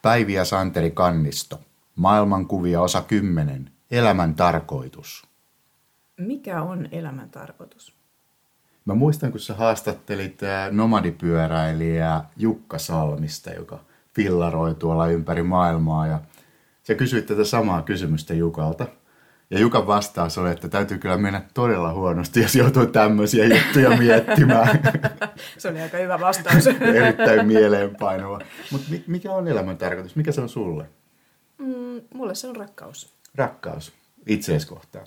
Päivi ja Santeri Kannisto. Maailmankuvia osa 10. Elämän tarkoitus. Mikä on elämän tarkoitus? Mä muistan, kun sä haastattelit nomadipyöräilijää Jukka Salmista, joka fillaroi tuolla ympäri maailmaa. Ja sä kysyit tätä samaa kysymystä Jukalta. Ja Jukan vastaus oli, että täytyy kyllä mennä todella huonosti, jos joutuu tämmöisiä juttuja miettimään. Se oli aika hyvä vastaus. Erittäin mieleenpainuva. Mutta mikä on elämän tarkoitus? Mikä se on sulle? Mulle se on rakkaus. Rakkaus. Itseesi kohtaan.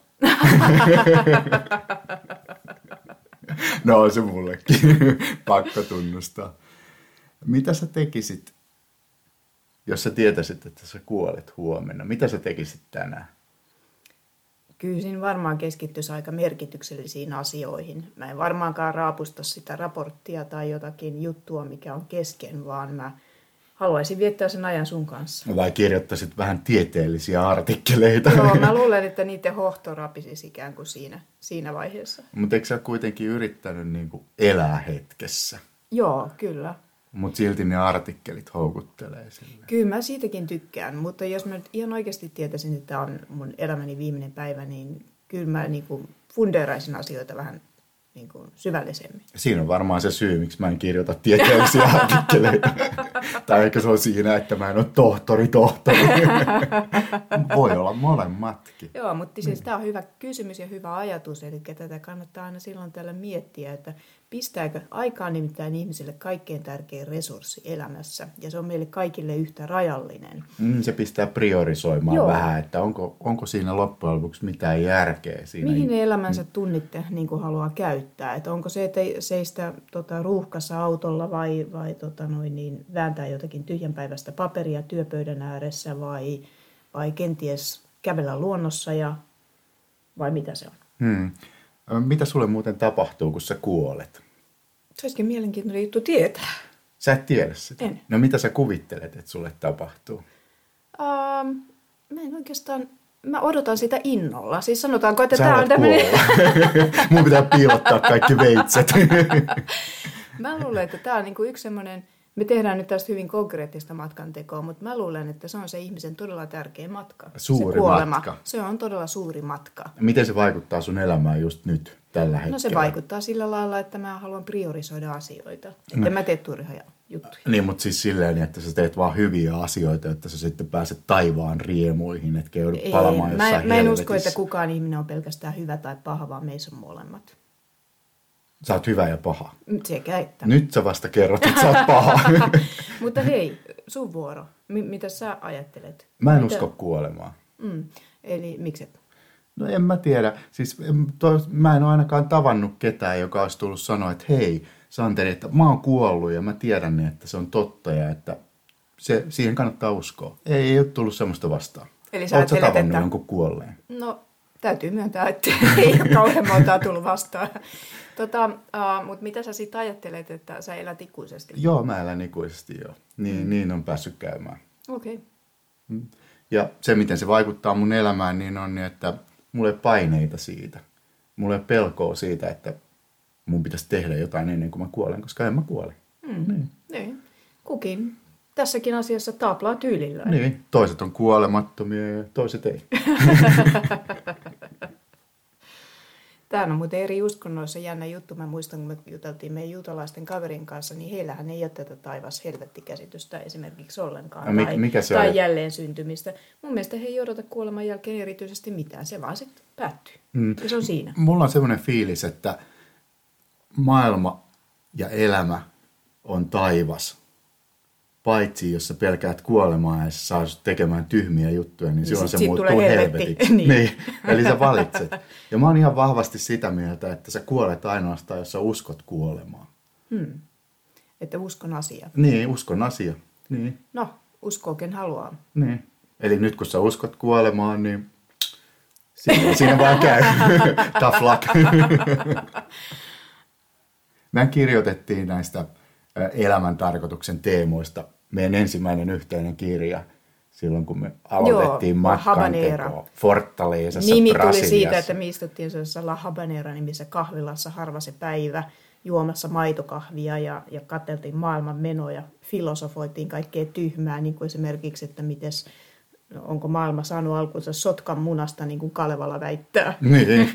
No on se mullekin. Pakko tunnustaa. Mitä sä tekisit, jos sä tietäisit, että sä kuolet huomenna? Mitä sä tekisit tänään? Kyllä siinä varmaan keskittyisi aika merkityksellisiin asioihin. Mä en varmaankaan raapusta sitä raporttia tai jotakin juttua, mikä on kesken, vaan mä haluaisin viettää sen ajan sun kanssa. Vai kirjoittaisit vähän tieteellisiä artikkeleita? Joo, mä luulen, että niiden hohto rapisisi ikään kuin siinä vaiheessa. Mutta eikö sä kuitenkin yrittänyt niinku elää hetkessä? Joo, kyllä. Mutta silti ne artikkelit houkuttelee sille. Kyllä mä siitäkin tykkään, mutta jos mä nyt ihan oikeasti tietäisin, että tämä on mun elämäni viimeinen päivä, niin kyllä mä niinku fundeeraisin asioita vähän niinku syvällisemmin. Siinä on varmaan se syy, miksi mä en kirjoita tieteellisiä artikkeleita. Tai ehkä se on siinä, että mä en ole tohtori. Voi olla molemmatkin. Joo, mutta siis tämä on hyvä kysymys ja hyvä ajatus, eli tätä kannattaa aina silloin tällä miettiä, että pistääkö aikaa nimittäin ihmisille kaikkein tärkein resurssi elämässä, ja se on meille kaikille yhtä rajallinen. Se pistää priorisoimaan vähän, että onko siinä loppujen lopuksi mitään järkeä siinä. Mihin ne elämänsä tunnitte niin kuin haluaa käyttää, että onko se, että seistä ruuhkassa autolla vai vääntää jotakin tyhjänpäiväistä paperia työpöydän ääressä vai kenties kävellä luonnossa vai mitä se on? Mitä sulle muuten tapahtuu, kun sä kuolet? Se olisikin mielenkiintoinen juttu tietää. Sä et tiedä sitä? En. No mitä sä kuvittelet, että sulle tapahtuu? Mä en oikeastaan... Mä odotan sitä innolla. Siis sanotaanko, että sä tää on tämmöinen... Mun pitää piilottaa kaikki veitset. Mä luulen, että tää on niinku yksi semmoinen... Me tehdään nyt tästä hyvin konkreettista matkantekoa, mutta mä luulen, että se on se ihmisen todella tärkeä matka. Suuri se kuolema. Matka. Se on todella suuri matka. Miten se vaikuttaa sun elämään just nyt, tällä hetkellä? No se vaikuttaa sillä lailla, että mä haluan priorisoida asioita. Että mä teen turhoja juttuja. Niin, mutta siis silleen, että sä teet vaan hyviä asioita, että sä sitten pääset taivaan riemuihin, etkä joudu palamaan jossain helvetissä. Mä en usko, että kukaan ihminen on pelkästään hyvä tai paha, vaan meissä on molemmat. Sä oot hyvä ja paha. Sekä että. Nyt sä vasta kerrot, että sä oot paha. Mutta hei, sun vuoro. Mitä sä ajattelet? Mä en usko kuolemaan. Eli mikset? No en mä tiedä. Siis mä en ole ainakaan tavannut ketään, joka olisi tullut sanoa, että hei Santeri, että mä oon kuollut ja mä tiedän, että se on totta ja että siihen kannattaa uskoa. Ei ole tullut semmoista vastaan. Eli sä ootko tavannut että... jonkun kuolleen? No täytyy myöntää, että ei ole kauhean montaa tullut vastaan. Mutta mitä sä sitten ajattelet, että sä elät ikuisesti? Joo, mä elän ikuisesti joo. Niin on päässyt käymään. Okei. Okay. Ja se, miten se vaikuttaa mun elämään, niin on, että mulla ei ole paineita siitä. Mulla ei ole pelkoa siitä, että mun pitäisi tehdä jotain ennen kuin mä kuolen, koska en mä kuole. Niin. Kukin tässäkin asiassa taaplaa tyylillään. Niin, toiset on kuolemattomia ja toiset ei. Tämä on muuten eri uskonnoissa jännä juttu. Mä muistan, kun me juteltiin meidän juutalaisten kaverin kanssa, niin heillähän ei ole tätä taivas-helvetti-käsitystä esimerkiksi ollenkaan. Mikä se tai on? jälleen syntymistä. Mun mielestä he ei odota kuoleman jälkeen erityisesti mitään. Se vaan sitten päättyy. Ja se on siinä. Mulla on semmoinen fiilis, että maailma ja elämä on taivas. Paitsi jos sä pelkäät kuolemaa ja sä saa tekemään tyhmiä juttuja, niin silloin se muuttuu helvetiksi. niin. Eli sä valitset. Ja mä oon ihan vahvasti sitä mieltä, että sä kuolet ainoastaan, jos sä uskot kuolemaan. Että uskon asia. Niin, uskon asia. Niin. No, uskoo ken haluaa. Niin. Eli nyt kun sä uskot kuolemaan, niin siinä vaan käy. Tough luck. Me kirjoitettiin näistä elämän tarkoituksen teemoista meidän ensimmäinen yhteinen kirja silloin, kun me aloitettiin matkantekoa Fortalezassa, Nimi Brasiliassa. tuli siitä, että me istuttiin sellaisessa La Habanera -nimisessä kahvilassa harva se päivä. juomassa maitokahvia ja katseltiin maailman menoja, filosofoitiin kaikkea tyhmää, niin kuin esimerkiksi, että onko maailma saanut alkunsa sotkan munasta, niin kuin Kalevala väittää. Niin.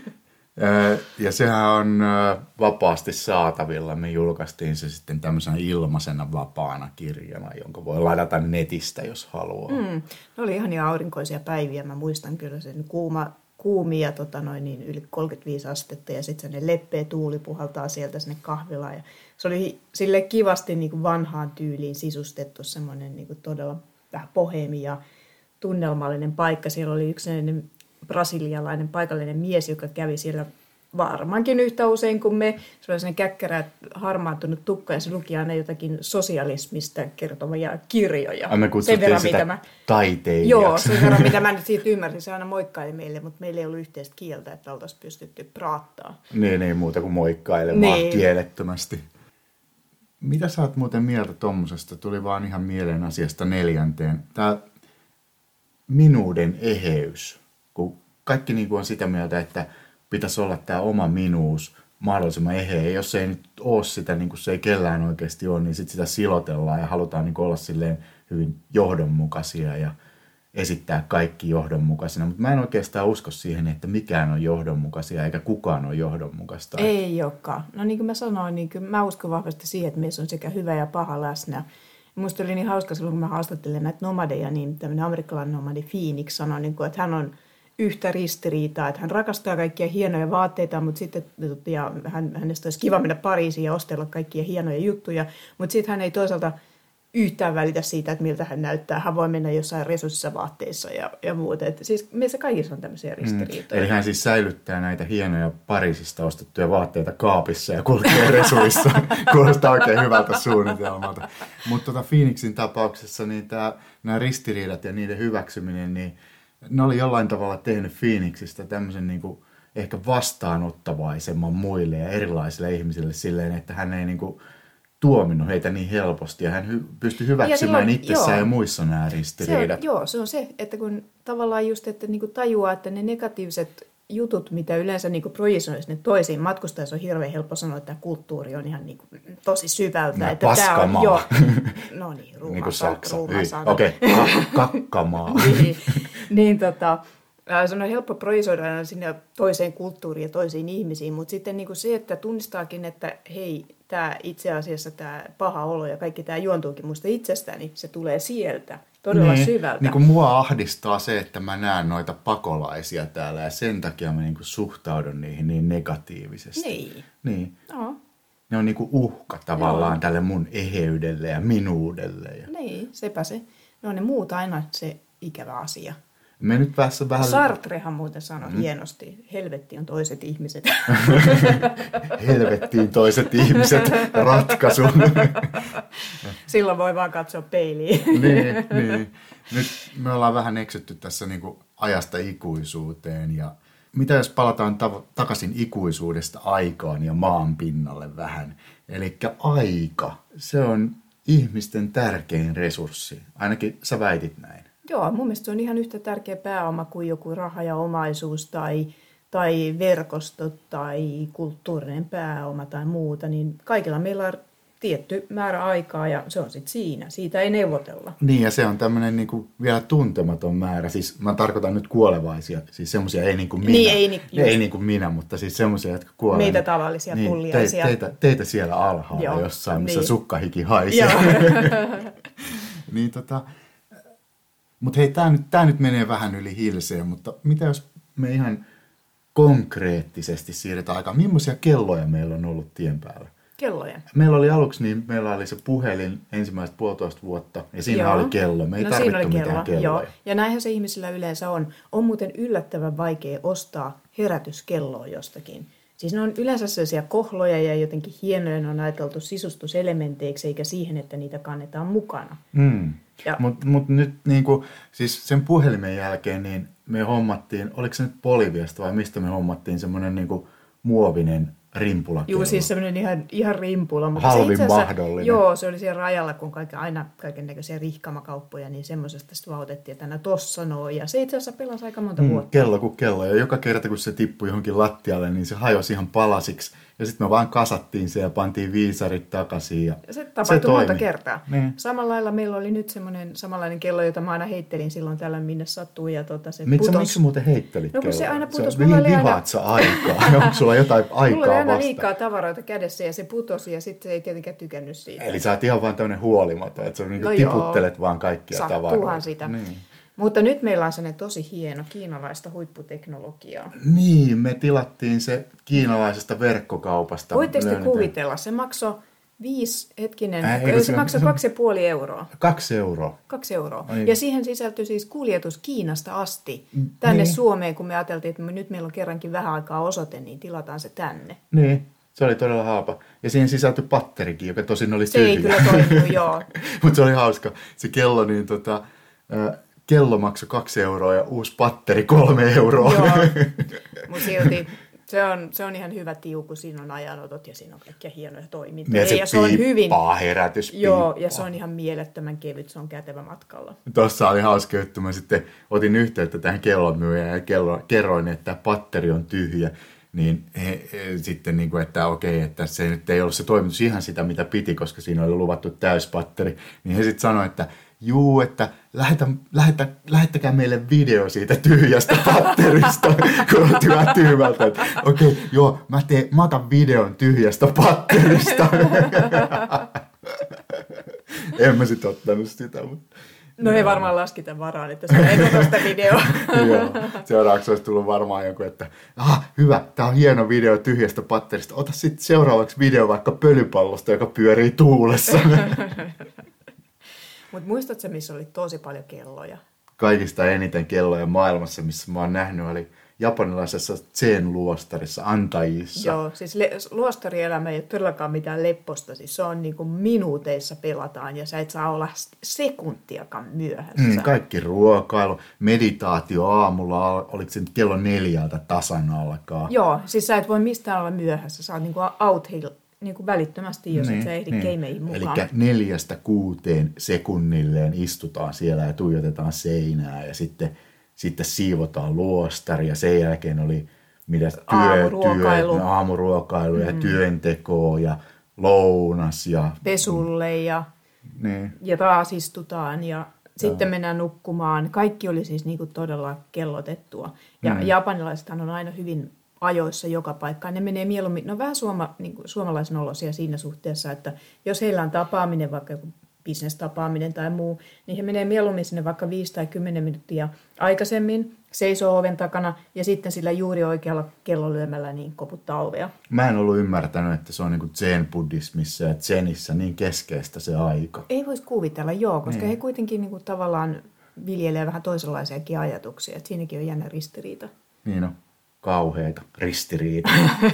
Ja sehän on vapaasti saatavilla. Me julkaistiin se sitten tämmöisenä ilmaisena vapaana kirjana, jonka voi ladata netistä, jos haluaa. Ne oli ihan aurinkoisia päiviä. Mä muistan kyllä sen kuumia yli 35 astetta ja sitten se leppeä tuuli puhaltaa sieltä sinne kahvilaan. Ja se oli sille kivasti niin kuin vanhaan tyyliin sisustettu semmoinen niin kuin todella vähän boheemi ja tunnelmallinen paikka. Siellä oli yksi brasilialainen paikallinen mies, joka kävi siellä varmaankin yhtä usein kuin me. Se oli sellainen käkkärä, harmaantunut tukka ja se luki aina jotakin sosialismista kertovia kirjoja. Me kutsuttiin sitä taiteilijaksi. Joo, sen verran mitä mä nyt siitä ymmärsin. Se aina moikkaili meille, mutta meillä ei ollut yhteistä kieltä, että oltaisiin pystytty praattaa. Niin, muuta kuin moikkailemaan kielettömästi. Mitä sä oot muuten mieltä tommosesta? Tuli vaan ihan mieleen asiasta 4. Tämä minuuden eheys. Kun kaikki niin kuin on sitä mieltä, että pitäisi olla tämä oma minuus mahdollisimman eheä. Ja jos ei nyt ole sitä, niin kuin se ei kellään oikeasti ole, niin sit sitä silotellaan ja halutaan niin kuin olla silleen hyvin johdonmukaisia ja esittää kaikki johdonmukaisina. Mutta mä en oikeastaan usko siihen, että mikään on johdonmukaisia eikä kukaan ole johdonmukaista. Ei olekaan. No niin kuin mä sanoin, niin mä uskon vahvasti siihen, että meissä on sekä hyvä ja paha läsnä. Musta oli niin hauska silloin, kun mä haastattelen näitä nomadeja, niin tämmöinen amerikkalainen nomadi Phoenix sanoi, niin kuin, että hän on yhtä ristiriitaa, että hän rakastaa kaikkia hienoja vaatteita, mutta sitten ja hänestä olisi kiva mennä Pariisiin ja ostella kaikkia hienoja juttuja, mutta sitten hän ei toisaalta yhtään välitä siitä, että miltä hän näyttää. Hän voi mennä jossain resurssissa vaatteissa ja muuta. Että siis meissä kaikissa on tämmöisiä ristiriitoja. Eli hän siis säilyttää näitä hienoja Pariisista ostettuja vaatteita kaapissa ja kulkee resuissa. Kuulostaa oikein hyvältä suunnitelmalta. Mutta Phoenixin tapauksessa niin nämä ristiriidat ja niiden hyväksyminen, niin ne oli jollain tavalla tehnyt Phoenixista tämmöisen niin kuin ehkä vastaanottavaisemman muille ja erilaisille ihmisille silleen, että hän ei niin kuin tuominnut heitä niin helposti ja hän pystyi hyväksymään itsessään ja muissa nämä ristiriidat. Se on se, että kun tavallaan just, että niinku tajuaa, että ne negatiiviset jutut, mitä yleensä niinku projisoisi sinne toisiin matkustajassa on hirveän helppo sanoa, että tämä kulttuuri on ihan niinku tosi syvältä. Että paskamaa. Joo, no niin, Saksa. Okei, kakkamaa. niin se on helppo projisoida sinne toiseen kulttuuriin ja toisiin ihmisiin, mutta sitten niin kuin se, että tunnistaakin, että hei, tämä itse asiassa tämä paha olo ja kaikki tämä juontuukin musta itsestäni, niin se tulee sieltä todella syvältä. Niin kuin mua ahdistaa se, että mä näen noita pakolaisia täällä ja sen takia mä niin kuin suhtaudun niihin niin negatiivisesti. Niin. No. Ne on niin kuin uhka tavallaan tälle mun eheydelle ja minuudelle. Niin, sepä se. No ne muut aina se ikävä asia. Me nyt päässä vähän... Sartrehan muuten sanoi hienosti, helvetti on toiset ihmiset. Helvettiin toiset ihmiset, ratkaisu. Silloin voi vaan katsoa peiliin. niin. Nyt me ollaan vähän eksytty tässä niinku ajasta ikuisuuteen. Ja mitä jos palataan takaisin ikuisuudesta aikaan ja maan pinnalle vähän? Eli aika, se on ihmisten tärkein resurssi. Ainakin sä väitit näin. Joo, mun mielestä se on ihan yhtä tärkeä pääoma kuin joku raha ja omaisuus tai verkostot tai kulttuurinen pääoma tai muuta. Niin kaikilla meillä on tietty määrä aikaa ja se on sitten siinä. Siitä ei neuvotella. Niin ja se on tämmöinen niinku vielä tuntematon määrä. Siis mä tarkoitan nyt kuolevaisia. Siis semmoisia ei niin kuin minä. Niin, ei niin kuin minä, mutta siis semmoisia, jotka kuolee. Meitä tavallisia niin, pulliaisia. Teitä siellä alhaalla joo, jossain, missä sukkahiki haisee. Niin mutta hei, tää nyt menee vähän yli hilseen, mutta mitä jos me ihan konkreettisesti siirretään aikaan? Millaisia kelloja meillä on ollut tien päällä? Kelloja? Meillä oli aluksi, niin meillä oli se puhelin ensimmäiset 1,5 vuotta ja siinä oli kello. Me ei tarvittu mitään kelloja. Joo. Ja näinhän se ihmisillä yleensä on. On muuten yllättävän vaikea ostaa herätyskelloa jostakin. Siis ne on yleensä sellaisia kohloja ja jotenkin hienoja, ne on ajateltu sisustuselementeiksi eikä siihen, että niitä kannetaan mukana. Mutta nyt niinku, siis sen puhelimen jälkeen niin me hommattiin, oliko se nyt Boliviasta vai mistä me hommattiin semmoinen niinku muovinen rimpulakello? Joo, siis semmoinen ihan rimpula. Mutta halvin mahdollinen. Joo, se oli siellä rajalla, kun aina kaikennäköisiä rihkamakauppoja, niin semmoisesta sitten vautettiin, että aina tossa noin. Ja se itse asiassa pelasi aika monta vuotta. Kello kuin kello. Ja joka kerta, kun se tippui johonkin lattialle, niin se hajosi ihan palasiksi. Ja sitten me vaan kasattiin se ja pantiin viisarit takaisin. Ja se tapahtui monta toimi. kertaa. Niin. Samalla lailla meillä oli nyt semmoinen samanlainen kello, jota mä aina heittelin silloin tällä minne sattuu. Ja se Miksi muuten heittelit kelloa? No kun se aina putosi. Vihaat sä aikaa? Onko sulla jotain aikaa mulla oli aina vasta? liikaa tavaroita kädessä ja se putosi ja sitten se ei tietenkään tykännyt siitä. Eli sä oot ihan vaan tämmöinen huolimaton, että sä niinku tiputtelet vaan kaikkia tavaroita. Sattuuhan sitä. Niin. Mutta nyt meillä on sellainen tosi hieno kiinalaista huipputeknologiaa. Niin, me tilattiin se kiinalaisesta verkkokaupasta. Voitteko te kuvitella? Se maksoi se maksoi 2,5 euroa. 2 euroa. 2 euroa. Ai. Ja siihen sisältyi siis kuljetus Kiinasta asti tänne Suomeen, kun me ajateltiin, että nyt meillä on kerrankin vähän aikaa osoite, niin tilataan se tänne. Niin, se oli todella halpa. Ja siihen sisältyi patterikin, joka tosin oli se tyhjä. Ei kyllä toiminut, joo. Mutta se oli hauska. Se kello, niin kello maksoi 2 euroa ja uusi patteri 3 euroa. Joo, mutta silti se on ihan hyvä tiuku. Siinä on ajanotot ja siinä on kaikkia hienoja toimintoja. Ja se on hyvin herätys. Joo, ja se on ihan mielettömän kevyt. Se on kätevä matkalla. Tuossa oli hauska juttu. Mä sitten otin yhteyttä tähän kellonmyyjään ja kerroin, että patteri on tyhjä. Niin sitten, niin kuin, että okei, että se nyt ei ollut se toimitus ihan sitä, mitä piti, koska siinä oli luvattu täyspatteri. Niin he sitten sanoi, että juu, että lähettäkää meille video siitä tyhjästä patterista, kun olet hyvä tyhmältä. Okei, joo, mä otan videon tyhjästä patterista. En mä sit ottanut sitä, mutta... No ei varmaan laskita varaan, että se ei ota sitä videoa. Joo, seuraavaksi olisi tullut varmaan joku, että hyvä, tää on hieno video tyhjästä patterista. Ota sitten seuraavaksi video vaikka pölypallosta, joka pyörii tuulessa. Mutta muistatko, missä oli tosi paljon kelloja? Kaikista eniten kelloja maailmassa, missä mä oon nähnyt, oli japanilaisessa Zen-luostarissa, Antaijissa. Joo, siis luostarielämä ei ole todellakaan mitään lepposta. Siis se on niin kuin minuuteissa pelataan ja sä et saa olla sekuntiakaan myöhässä. Kaikki ruokailu, meditaatio aamulla, oliko se nyt kello 4 tasan alkaa? Joo, siis sä et voi mistään olla myöhässä. Sä oot niin kuin out niin kuin välittömästi, jos et sä ehdi keimeihin mukaan. Eli 4-6 sekunnilleen istutaan siellä ja tuijotetaan seinää ja sitten siivotaan luostari ja sen jälkeen oli aamuruokailu ja työntekoa ja lounas ja pesulle ja taas istutaan ja sitten mennään nukkumaan. Kaikki oli siis niin kuin todella kellotettua. Ja japanilaisethan on aina hyvin ajoissa joka paikkaan. Ne menee mieluummin, no vähän niin kuin suomalaisen olosia siinä suhteessa, että jos heillä on tapaaminen, vaikka joku business-tapaaminen tai muu, niin he menee mieluummin sinne vaikka 5 tai 10 minuuttia aikaisemmin, seisoo oven takana ja sitten sillä juuri oikealla kellolyömällä niin koputtaa ovea. Mä en ollut ymmärtänyt, että se on niin kuin zen-buddhismissa ja zenissä niin keskeistä se aika. Ei voisi kuvitella, joo, koska he kuitenkin niin kuin tavallaan viljelee vähän toisenlaisiakin ajatuksia. Että siinäkin on jännä ristiriita. Niin on, kauheita ristiriita.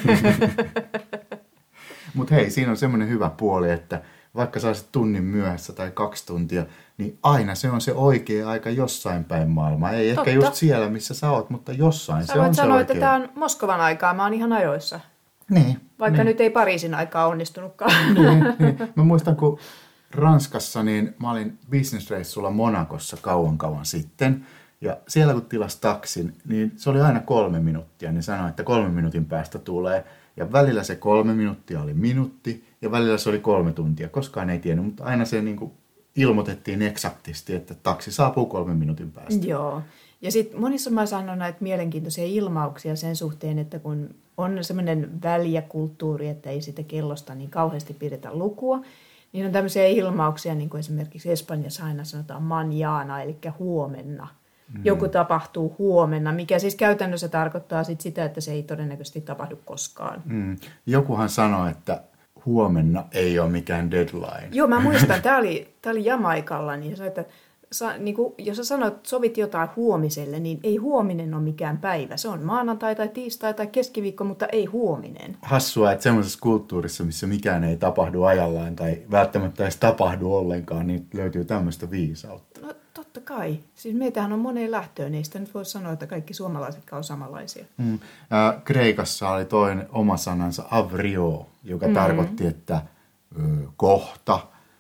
Mutta hei, siinä on semmoinen hyvä puoli, että vaikka saisit tunnin myöhässä tai 2 tuntia, niin aina se on se oikea aika jossain päin maailmaa. Ei ehkä just siellä, missä sä oot, mutta jossain se on se oikea. Sä voit sanoa, että tämä on Moskovan aikaa, mä oon ihan ajoissa. Niin. Vaikka nyt ei Pariisin aikaa onnistunutkaan. Niin. Mä muistan, kun Ranskassa, niin mä olin businessreissulla Monacossa kauan sitten. Ja siellä kun tilasi taksin, niin se oli aina 3 minuuttia. Niin sanoi, että 3 minuutin päästä tulee. Ja välillä se 3 minuuttia oli minuutti ja välillä se oli 3 tuntia. Koskaan ei tiennyt, mutta aina se niin kuin ilmoitettiin eksaktisti, että taksi saapuu 3 minuutin päästä. Joo. Ja sitten monissa maissa on näitä mielenkiintoisia ilmauksia sen suhteen, että kun on semmoinen väliä kulttuuri, että ei sitä kellosta niin kauheasti pidetä lukua, niin on tämmöisiä ilmauksia, niin kuin esimerkiksi Espanjassa aina sanotaan manjana, eli huomenna. Joku tapahtuu huomenna, mikä siis käytännössä tarkoittaa sit sitä, että se ei todennäköisesti tapahdu koskaan. Jokuhan sanoi, että huomenna ei ole mikään deadline. Joo, mä muistan. Tämä oli Jamaikalla, niin se, että niin kuin, jos sä sanoit, sovit jotain huomiselle, niin ei huominen ole mikään päivä. Se on maanantai tai tiistai tai keskiviikko, mutta ei huominen. Hassua, että semmoisessa kulttuurissa, missä mikään ei tapahdu ajallaan tai välttämättä edes tapahdu ollenkaan, niin löytyy tämmöistä viisautta. No totta kai. Siis meitähän on moneen lähtöön, ei sitä nyt voi sanoa, että kaikki suomalaisetkaan on samanlaisia. Kreikassa oli toinen oma sanansa avrio, joka tarkoitti, että kohta,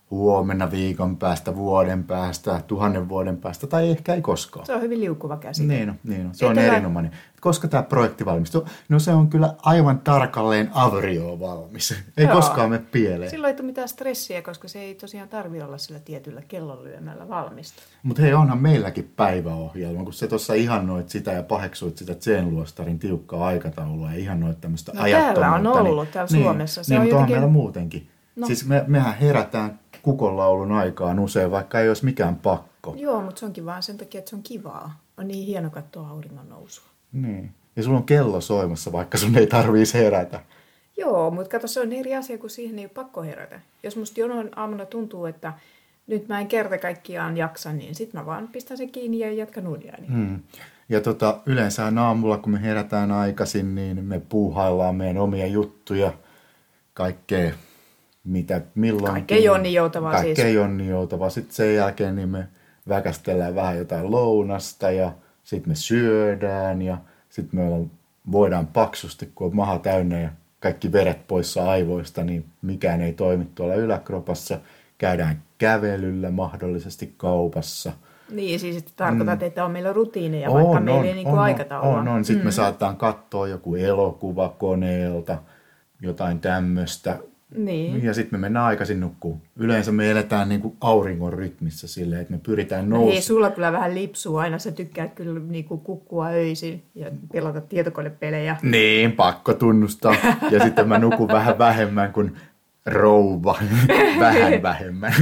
huomenna, viikon päästä, vuoden päästä, 1000 vuoden päästä tai ehkä ei koskaan. Se on hyvin liukuva käsite. Niin on. Se on erinomainen. Koska tämä projekti valmistuu? No se on kyllä aivan tarkalleen avrioon valmis. Ei koskaan mene pieleen. Silloin ei tule mitään stressiä, koska se ei tosiaan tarvitse olla sillä tietyllä kellonlyömällä valmista. Mutta hei, onhan meilläkin päiväohjelma, kun sä tuossa ihannoit sitä ja paheksuit sitä Zen-luostarin tiukkaa aikataulua ja ihannoit tämmöistä ajattomuutta. Täällä on ollut täällä Suomessa. Se on mutta jotenkin... on meillä muutenkin. No. Siis mehän herätään kukonlaulun aikaan usein, vaikka ei olisi mikään pakko. Joo, mutta se onkin vaan sen takia, että se on kivaa. On niin hieno katsoa auringon nousua. Niin. Ja sulla on kello soimassa, vaikka sun ei tarvitsisi herätä. Joo, mutta kato, se on eri asia, kun siihen ei ole pakko herätä. Jos musta jonain aamuna tuntuu, että nyt mä en kerta kaikkiaan jaksa, niin sit mä vaan pistän sen kiinni ja jatkan uniani. Ja yleensä aamulla, kun me herätään aikaisin, niin me puuhaillaan meidän omia juttuja, kaikkea mitä milloinkin. Kaikkea jonninjoutavaa siis. Kaikkea jonninjoutavaa. Sitten sen jälkeen niin me väkästellään vähän jotain lounasta ja sitten me syödään ja sitten me voidaan paksusti, kun on maha täynnä ja kaikki veret poissa aivoista, niin mikään ei toimi tuolla yläkropassa. Käydään kävelyllä mahdollisesti kaupassa. Niin, siis että tarkoitat, että on meillä rutiineja, vaikka meillä ei niin aikataulua. On. Sitten me saattaa katsoa joku elokuva koneelta, jotain tämmöistä. Niin. Ja sitten me mennään aikaisin nukkuun. Yleensä me eletään niin kuin auringon rytmissä silleen, että me pyritään nousemaan. Ei, sulla kyllä vähän lipsuu aina. Sä tykkäät kyllä niin kuin kukkua öisin ja pelata tietokonepelejä. Niin, pakko tunnustaa. Ja sitten mä nukun vähän vähemmän kuin rouva. Vähän vähemmän.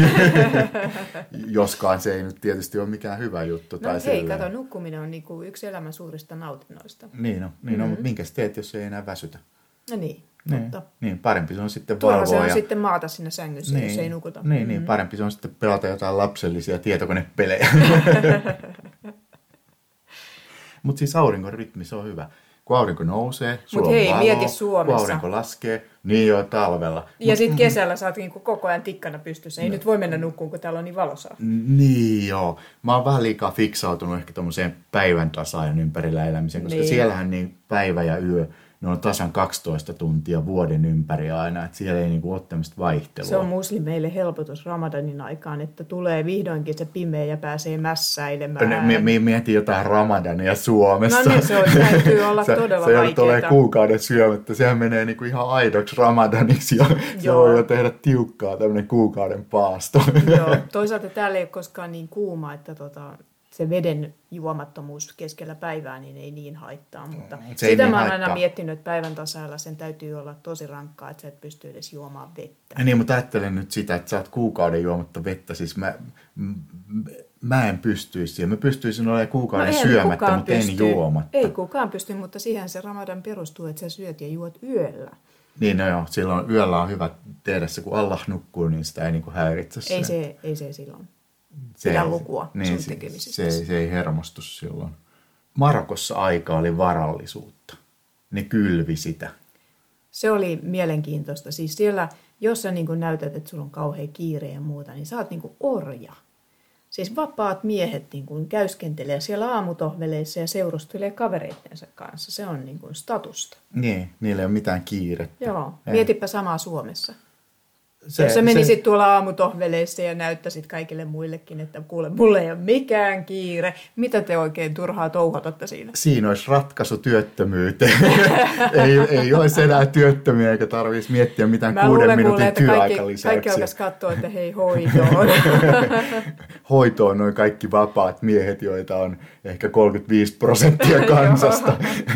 Joskaan se ei nyt tietysti ole mikään hyvä juttu. No tai hei, kato, nukkuminen on niin kuin yksi elämän suurista nautinnoista. Niin on, mutta minkäs teet, jos ei enää väsytä? No niin. Niin, parempi se on sitten valvoa. Turha se on sitten maata siinä sängyssä, jos ei nukuta. Niin, parempi se on sitten pelata jotain lapsellisia tietokonepelejä. Mutta siis auringon rytmi, se on hyvä. Kun aurinko nousee, sulla on valoa. Mieti Suomessa. Kun aurinko laskee, niin joo, talvella. Ja sitten kesällä sä oot niinku koko ajan tikkana pystyssä. Ei nyt voi mennä nukkuun, kun täällä on niin valosaa. Niin joo. Mä oon vähän liikaa fiksautunut ehkä tommoseen päivän tasaajan ympärillä elämiseen, koska siellähän niin päivä ja yö, ne on tasan 12 tuntia vuoden ympäri aina, että siellä ei niinku ole tämmöistä vaihtelua. Se on muslimeille helpotus Ramadanin aikaan, että tulee vihdoinkin se pimeä ja pääsee mässäilemään. Mietin jotain Ramadania Suomessa. No niin, se täytyy olla todella vaikeaa. Se tulee kuukauden syömättä, sehän menee niinku ihan aidoksi Ramadaniksi ja se voi jo tehdä tiukkaa tämmöinen kuukauden paasto. Joo, toisaalta täällä ei ole koskaan niin kuuma, että se veden juomattomuus keskellä päivää niin ei niin haittaa, mutta sitä niin mä oon aina miettinyt, että päivän tasalla sen täytyy olla tosi rankkaa, että sä et pysty edes juomaan vettä. Niin, mutta ajattelen nyt sitä, että sä oot kuukauden juomatta vettä, siis mä en pystyisi siihen. Mä pystyisin olemaan kuukauden syömättä, mutta en juomatta. Ei kukaan pysty, mutta siihen se Ramadan perustuu, että sä syöt ja juot yöllä. Niin, no joo, silloin yöllä on hyvä tehdä se, kun Allah nukkuu, niin sitä ei niinku häiritse. Ei se silloin. Pidä lukua sun tekemisistä. Se ei hermostu silloin. Marokossa aika oli varallisuutta. Ne kylvi sitä. Se oli mielenkiintoista. Siis siellä, jos sä niin näytät, että sulla on kauhean kiire ja muuta, niin sä oot niin orja. Siis vapaat miehet niin käyskentelee siellä aamutohveleissa ja seurustelee kavereittensa kanssa. Se on niin statusta. Niin, niillä ei ole mitään kiirettä. Joo, mietipä samaa Suomessa. Jos sä menisit tuolla aamutohveleissa ja näyttäisit kaikille muillekin, että kuule, mulla ei ole mikään kiire. Mitä te oikein turhaa touhotatte siinä? Siinä olisi ratkaisu työttömyyteen. ei olisi enää työttömiä eikä tarvitsisi miettiä mitään 6 minuutin työaikalisäyksiä. Kaikki alkaisi katsoa, että hei, hoitoon. Hoitoon noin kaikki vapaat miehet, joita on ehkä 35% kansasta.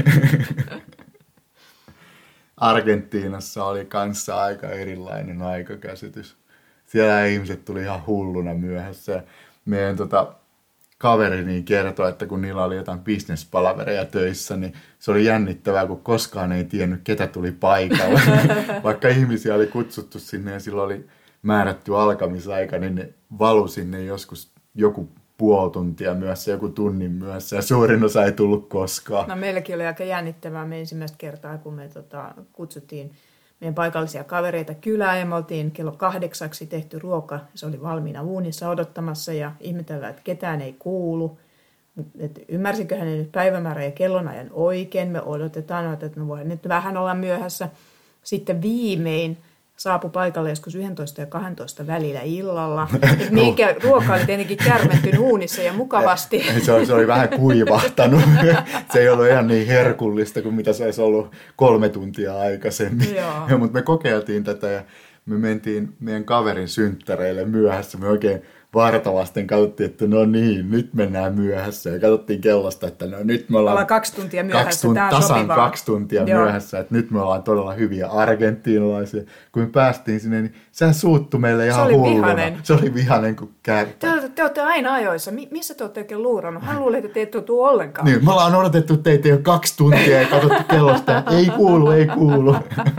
Argentiinassa oli kanssa aika erilainen aikakäsitys. Siellä ihmiset tuli ihan hulluna myöhässä. Meidän kaveri niin kertoi, että kun niillä oli jotain bisnespalavereja töissä, niin se oli jännittävää, kun koskaan ei tiennyt, ketä tuli paikalle. Vaikka ihmisiä oli kutsuttu sinne ja silloin oli määrätty alkamisaika, niin ne valu sinne joskus joku puoli tuntia myöhässä, joku tunnin myöhässä ja suurin osa ei tullut koskaan. No meilläkin oli aika jännittävää. Me ensimmäistä kertaa, kun me kutsuttiin meidän paikallisia kavereita kylään ja me oltiin kello 8 tehty ruoka. Se oli valmiina uunissa odottamassa ja ihmetellään, että ketään ei kuulu. Ymmärsinköhän ne nyt päivämäärä ja kellonajan oikein. Me odotetaan, että no voi nyt vähän olla myöhässä. Sitten viimein saapui paikalle joskus 11 ja 12 välillä illalla. Mikä ruoka oli tietenkin kärmentynyt uunissa ja mukavasti. Se oli vähän kuivahtanut. Se ei ollut ihan niin herkullista kuin mitä se olisi ollut 3 tuntia aikaisemmin. Mutta me kokeiltiin tätä ja me mentiin meidän kaverin synttäreille myöhässä. Me oikein vartavasten katsottiin, että no niin, nyt mennään myöhässä. Ja katsottiin kellosta, että no nyt me ollaan 2 tuntia myöhässä, tasan 2 tuntia myöhässä. Että nyt me ollaan todella hyviä argentiinalaisia. Kun me päästiin sinne, niin se suuttui meille ihan hulluna. Se oli vihainen kuin kärpä. Te olette aina ajoissa. Missä te olette oikein luurannut? Hän luulee, että te ette tule ollenkaan. Niin, me ollaan odotettu teitä jo 2 tuntia ja katsottu kellosta, että ei kuulu.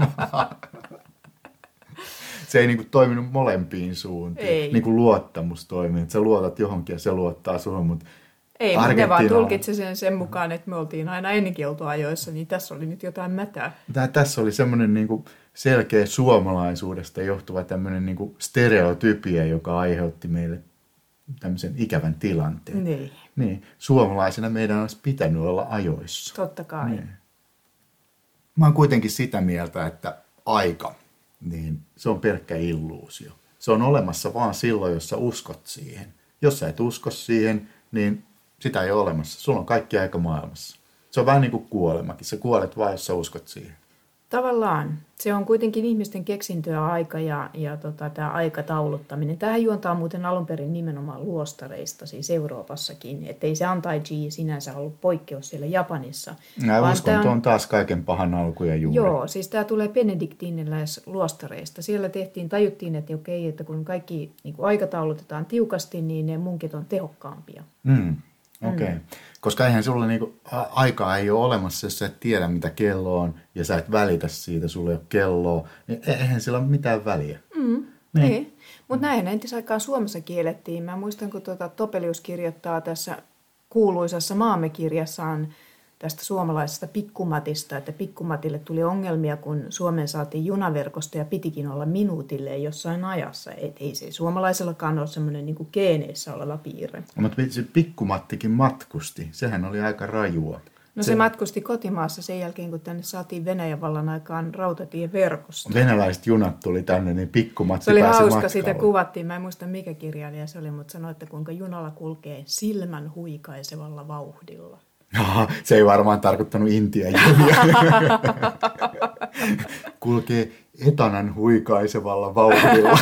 Se ei niinku toiminut molempiin suuntiin. Niinku luottamus toimii. Että sä luotat johonkin ja se luottaa suhun, mutta ei, mutta ne vaan tulkitsi sen mukaan, että me oltiin aina ennenkin oltu ajoissa, niin tässä oli nyt jotain mätää. Tässä oli semmoinen niinku selkeä suomalaisuudesta johtuva tämmöinen niinku stereotypia, joka aiheutti meille tämmöisen ikävän tilanteen. Niin. Suomalaisina meidän olisi pitänyt olla ajoissa. Totta kai. Niin. Mä oon kuitenkin sitä mieltä, että aika, niin se on pelkkä illuusio. Se on olemassa vaan silloin, jos sä uskot siihen. Jos sä et usko siihen, niin sitä ei ole olemassa. Sulla on kaikki aika maailmassa. Se on vähän niin kuin kuolemakin. Sä kuolet vaan, jos sä uskot siihen. Tavallaan. Se on kuitenkin ihmisten keksintöä aika ja tämä aikatauluttaminen. Tämähän juontaa muuten alun perin nimenomaan luostareista, siis Euroopassakin. Että ei se antaiji sinänsä ollut poikkeus siellä Japanissa. Uskonto on taas kaiken pahan alku ja juuri. Joo, siis tämä tulee benediktiiniläisluostareista. Siellä tajuttiin, että okei, että kun kaikki niin kuin aikataulutetaan tiukasti, niin ne munkit on tehokkaampia. Okei. Koska eihän sulla niinku, aikaa ei ole olemassa, jos sä et tiedä mitä kello on ja sä et välitä siitä, sulla ei ole kelloa, niin eihän sillä ole mitään väliä. Niin. Mutta näinhän entisaikaan Suomessa kiellettiin. Mä muistan, kun Topelius kirjoittaa tässä kuuluisassa Maamme-kirjassaan tästä suomalaisesta pikkumatista, että pikkumatille tuli ongelmia, kun Suomeen saatiin junaverkosto ja pitikin olla minuutille jossain ajassa. Et ei se suomalaisellakaan ole semmoinen niin kuin geeneissä oleva piirre. Mutta se pikkumattikin matkusti. Sehän oli aika rajua. No se matkusti kotimaassa sen jälkeen, kun tänne saatiin Venäjän vallan aikaan rautatieverkosto. Venäläiset junat tuli tänne, niin pikkumatti se oli pääsi hauska, matkalle. Sitä kuvattiin. Mä en muista mikä kirjailija se oli, mutta sanoi, että kuinka junalla kulkee silmän huikaisevalla vauhdilla. Se ei varmaan tarkoittanut Intian junia. Kulkee etanan huikaisevalla vauhdilla.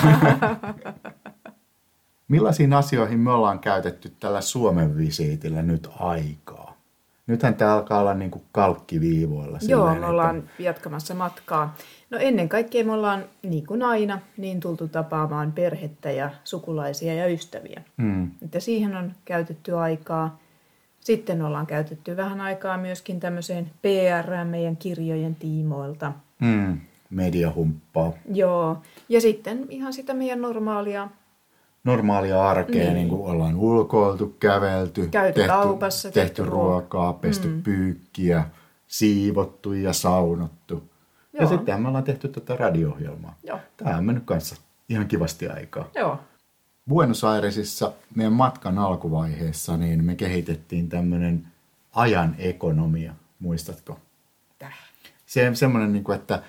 Millaisiin asioihin me ollaan käytetty tällä Suomen visiitillä nyt aikaa? Nythän tämä alkaa olla niin kuin kalkkiviivoilla. Joo, me ollaan jatkamassa matkaa. No ennen kaikkea me ollaan, niin kuin aina, niin tultu tapaamaan perhettä ja sukulaisia ja ystäviä. Että siihen on käytetty aikaa. Sitten ollaan käytetty vähän aikaa myöskin tämmöiseen PR meidän kirjojen tiimoilta. Mediahumppaa. Joo, ja sitten ihan sitä meidän normaalia arkea, niin kuin ollaan ulkoiltu, kävelty, tehty ruokaa, pesty pyykkiä, siivottu ja saunottu. Joo. Ja sitten me ollaan tehty tätä radio-ohjelmaa. Joo. Tämä on mennyt kanssa ihan kivasti aikaa. Joo. Buenos Airesissa meidän matkan alkuvaiheessa niin me kehitettiin tämmöinen ajan ekonomia, muistatko? Semmoinen, että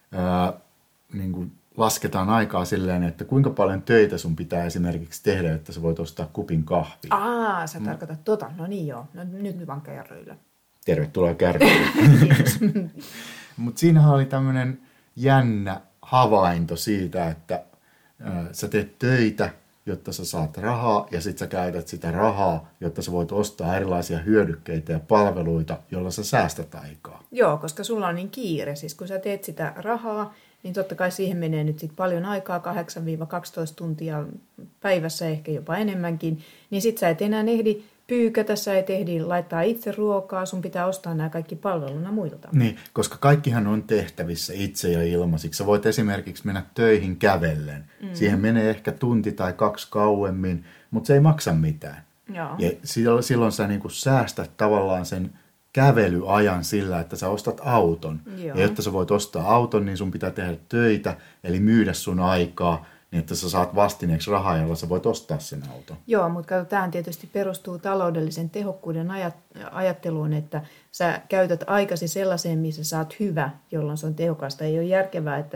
lasketaan aikaa silleen, että kuinka paljon töitä sun pitää esimerkiksi tehdä, että sä voit ostaa kupin kahvia. Sä tarkoitat tota. No niin joo, no, nyt vaan kärryillä. Tervetuloa kärryillä. Mutta siinähän oli tämmöinen jännä havainto siitä, että sä teet töitä, jotta sä saat rahaa, ja sit sä käytät sitä rahaa, jotta sä voit ostaa erilaisia hyödykkeitä ja palveluita, joilla sä säästät aikaa. Joo, koska sulla on niin kiire. Siis kun sä teet sitä rahaa, niin totta kai siihen menee nyt sit paljon aikaa, 8-12 tuntia päivässä, ehkä jopa enemmänkin. Niin sit sä et enää ehdi pyykätä, sä et ehdi laittaa itse ruokaa, sun pitää ostaa nämä kaikki palveluna muilta. Niin, koska kaikkihan on tehtävissä itse ja ilmaisiksi. Sä voit esimerkiksi mennä töihin kävellen. Siihen menee ehkä tunti tai 2 kauemmin, mutta se ei maksa mitään. Joo. Ja silloin sä niin kuin säästät tavallaan sen kävelyajan sillä, että sä ostat auton. Joo. Ja jotta sä voit ostaa auton, niin sun pitää tehdä töitä, eli myydä sun aikaa, niin että sä saat vastineeksi rahaa, jolla sä voit ostaa sen auton. Joo, mutta kato, tämähän tietysti perustuu taloudellisen tehokkuuden ajatteluun, että sä käytät aikasi sellaiseen, missä sä oot hyvä, jolloin se on tehokasta. Ei ole järkevää, että se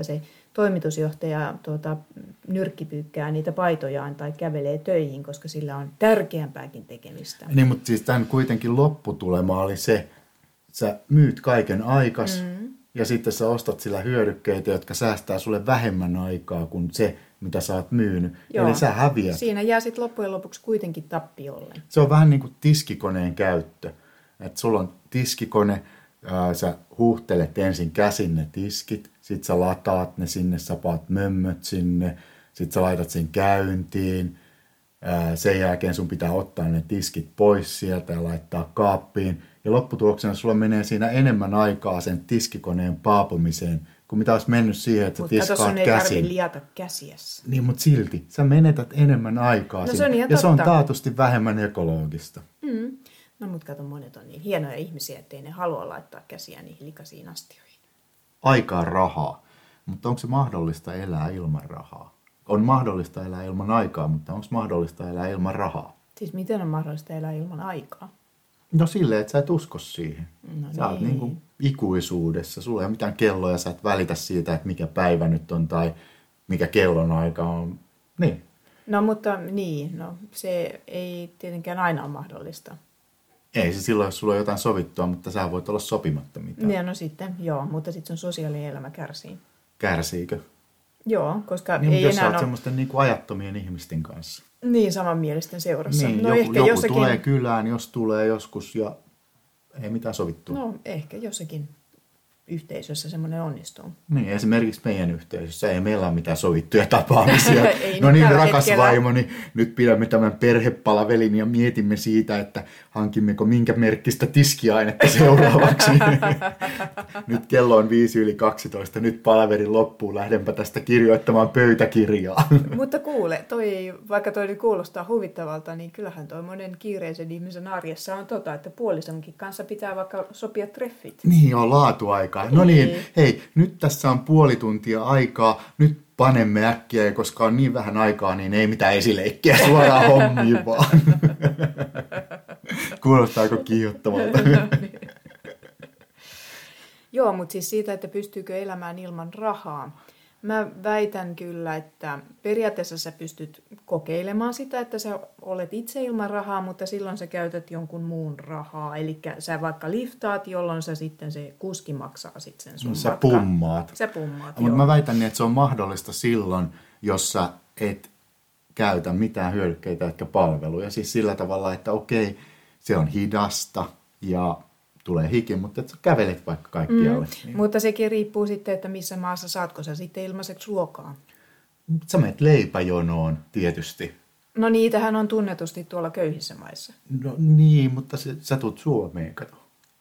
toimitusjohtaja nyrkkipyykkää niitä paitojaan tai kävelee töihin, koska sillä on tärkeämpääkin tekemistä. Niin, mutta siis tämän kuitenkin lopputulema oli se, että sä myyt kaiken aikas ja sitten sä ostat sillä hyödykkeitä, jotka säästää sulle vähemmän aikaa kuin se, mitä sä oot myynyt. Joo. Eli sä häviät. Siinä jää sitten loppujen lopuksi kuitenkin tappiolle. Se on vähän niin kuin tiskikoneen käyttö. Että sulla on tiskikone, sä huuhtelet ensin käsin ne tiskit, sit sä lataat ne sinne, sä paat mömmöt sinne, sit sä laitat sen käyntiin. Sen jälkeen sun pitää ottaa ne tiskit pois sieltä ja laittaa kaappiin. Ja lopputuloksena sulla menee siinä enemmän aikaa sen tiskikoneen paapumiseen, kuin mitä olisi mennyt siihen, että sä tiskaat käsin. Mutta sun ei tarvitse liata käsiässä. Niin, mutta silti. Sä menetät enemmän aikaa No, siinä. Ja se on taatusti vähemmän ekologista. No mutta kato, monet on niin hienoja ihmisiä, ettei ne halua laittaa käsiä niihin likaisiin astioihin. Aikaa rahaa. Mutta onko se mahdollista elää ilman rahaa? On mahdollista elää ilman aikaa, mutta onko mahdollista elää ilman rahaa? Siis miten on mahdollista elää ilman aikaa? No silleen, että sä et usko siihen. No sä oot niin. niin kuin ikuisuudessa. Sulla ei ole mitään kelloja, sä et välitä siitä, että mikä päivä nyt on tai mikä kellonaika on. Niin. No mutta se ei tietenkään aina ole mahdollista. Ei se silloin, jos sulla on jotain sovittua, mutta sä voit olla sopimatta mitään. Ja no sitten, joo, mutta sitten sun sosiaalinen elämä kärsii. Kärsiikö? Joo, koska Niin, ei jos sä enää oot ole semmoisten niin kuin ajattomien ihmisten kanssa. niin samanmielisten seurassa. Niin, No joku tulee kylään, jos tulee joskus ja ei mitään sovittua. No ehkä jossakin yhteisössä semmoinen onnistuu. Niin, esimerkiksi meidän yhteisössä ei meillä ole mitään sovittuja tapaamisia. Ei No nyt niin, tällä rakas hetkellä. vaimoni, nyt pidämme tämän perhepalavelin ja mietimme siitä, että hankimmeko minkä merkkistä tiskiainetta seuraavaksi. Nyt kello on 5:12, nyt palaverin loppuun, lähdenpä tästä kirjoittamaan pöytäkirjaa. Mutta kuule, vaikka toi nyt kuulostaa huvittavalta, niin kyllähän toi monen kiireisen ihmisen arjessa on että puolisonkin kanssa pitää vaikka sopia treffit. Niin, on laatuaikaa. No niin, hei, nyt tässä on puoli tuntia aikaa, nyt panemme äkkiä, ja koska on niin vähän aikaa, niin ei mitään esileikkiä, suoraan hommiin vaan. Kuulostaako kiihottavalta? Joo, mutta siis siitä, että pystyykö elämään ilman rahaa. Mä väitän kyllä, että periaatteessa sä pystyt kokeilemaan sitä, että sä olet itse ilman rahaa, mutta silloin sä käytät jonkun muun rahaa. Eli sä vaikka liftaat, jolloin sä sitten se kuski maksaa sitten sen sun Sä matkan. pummaat. Sä pummaat, Mutta joo. mä väitän niin, että se on mahdollista silloin, jos sä et käytä mitään hyödykkeitä eikä palveluja. Siis sillä tavalla, että okei, se on hidasta ja tulee hiki, mutta että sä kävelet vaikka kaikkialle. Niin. Mutta sekin riippuu sitten, että missä maassa saatko sä sitten ilmaiseksi ruokaa. Sä menet leipäjonoon tietysti. No niitähän on tunnetusti tuolla köyhissä maissa. No niin, mutta sä tulet Suomeen, kato.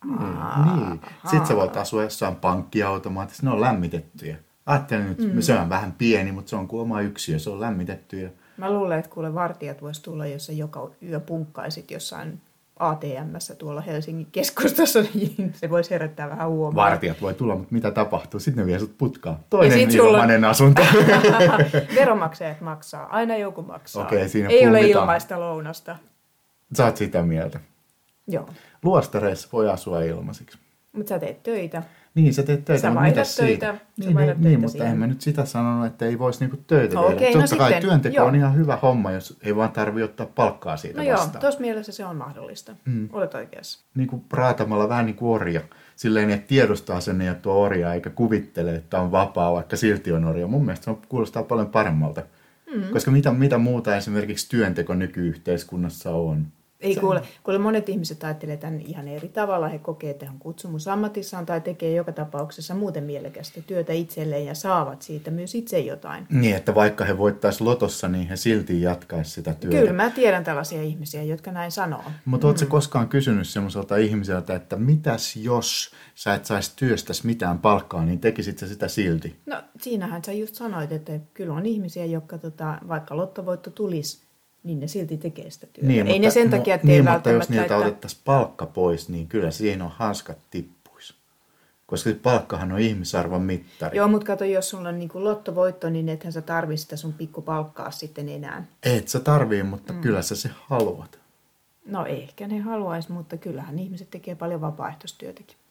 Niin. Sitten sä voit asua jossain pankkiautomaatissa, ne on lämmitettyjä. Ajattelin nyt, se on vähän pieni, mutta se on kuin oma yksiö, se on lämmitetty. Mä luulen, että kuule vartijat vois tulla, jos sä joka yö punkkaisit jossain ATM:ssä tuolla Helsingin keskustassa, niin se voisi herättää vähän huomaa. Vartijat voi tulla, mutta mitä tapahtuu? Sitten ne vie sut putkaan. Toinen sit sulla- ilmainen asunto. Veronmaksajat maksaa, aina joku maksaa. Okei, siinä ei ole punnitaan. ilmaista lounasta. Sä oot sitä mieltä. Joo, Luostareissa voi asua ilmaiseksi. mutta sä teet töitä. Niin, sä teet töitä, Sä mutta vaihdat mitäs siitä? töitä, sä Niin, vaihdat niin, töitä mutta siihen. en mä nyt sitä sanonut, että ei voisi niinku töitä No tehdä. okei, no Totta kai sitten, työnteko joo. on ihan hyvä homma, jos ei vaan tarvitse ottaa palkkaa siitä No joo, vastaan. tuossa mielessä se on mahdollista. Olet oikeassa. Niin kuin raatamalla vähän niin kuin orja. Silleen, että tiedostaa sen, että on orja, eikä kuvittele, että on vapaa, vaikka silti on orja. Mun mielestä se kuulostaa paljon paremmalta. Koska mitä muuta esimerkiksi työnteko nykyyhteiskunnassa on? Ei kuule, monet ihmiset ajattelee tämän ihan eri tavalla. He kokee, että he on kutsumus ammatissaan tai tekee joka tapauksessa muuten mielekästä työtä itselleen ja saavat siitä myös itse jotain. Niin, että vaikka he voittaisi lotossa, niin he silti jatkaisi sitä työtä. Kyllä, mä tiedän tällaisia ihmisiä, jotka näin sanoo. Mutta ootko koskaan kysynyt semmoiselta ihmiseltä, että mitäs jos sä et saisi työstäsi mitään palkkaa, niin tekisit sä sitä silti? No siinähän sä just sanoit, että kyllä on ihmisiä, jotka vaikka lottovoitto tulisi, niin ne silti tekee sitä työtä. Niin, ei ne sen takia tee niin, mutta välttämättä, jos niiltä että... otettaisiin palkka pois, niin kyllä siinä on hanskat tippuisi. Koska palkkahan on ihmisarvon mittari. Joo, mutta kato, jos sulla on niin kuin lottovoitto, niin ethän sä tarvitse sitä sun pikkupalkkaa sitten enää. Et sä tarvii, mutta kyllä sä se haluat. No ehkä ne haluaisi, mutta kyllähän ihmiset tekee paljon vapaaehtoistyötäkin.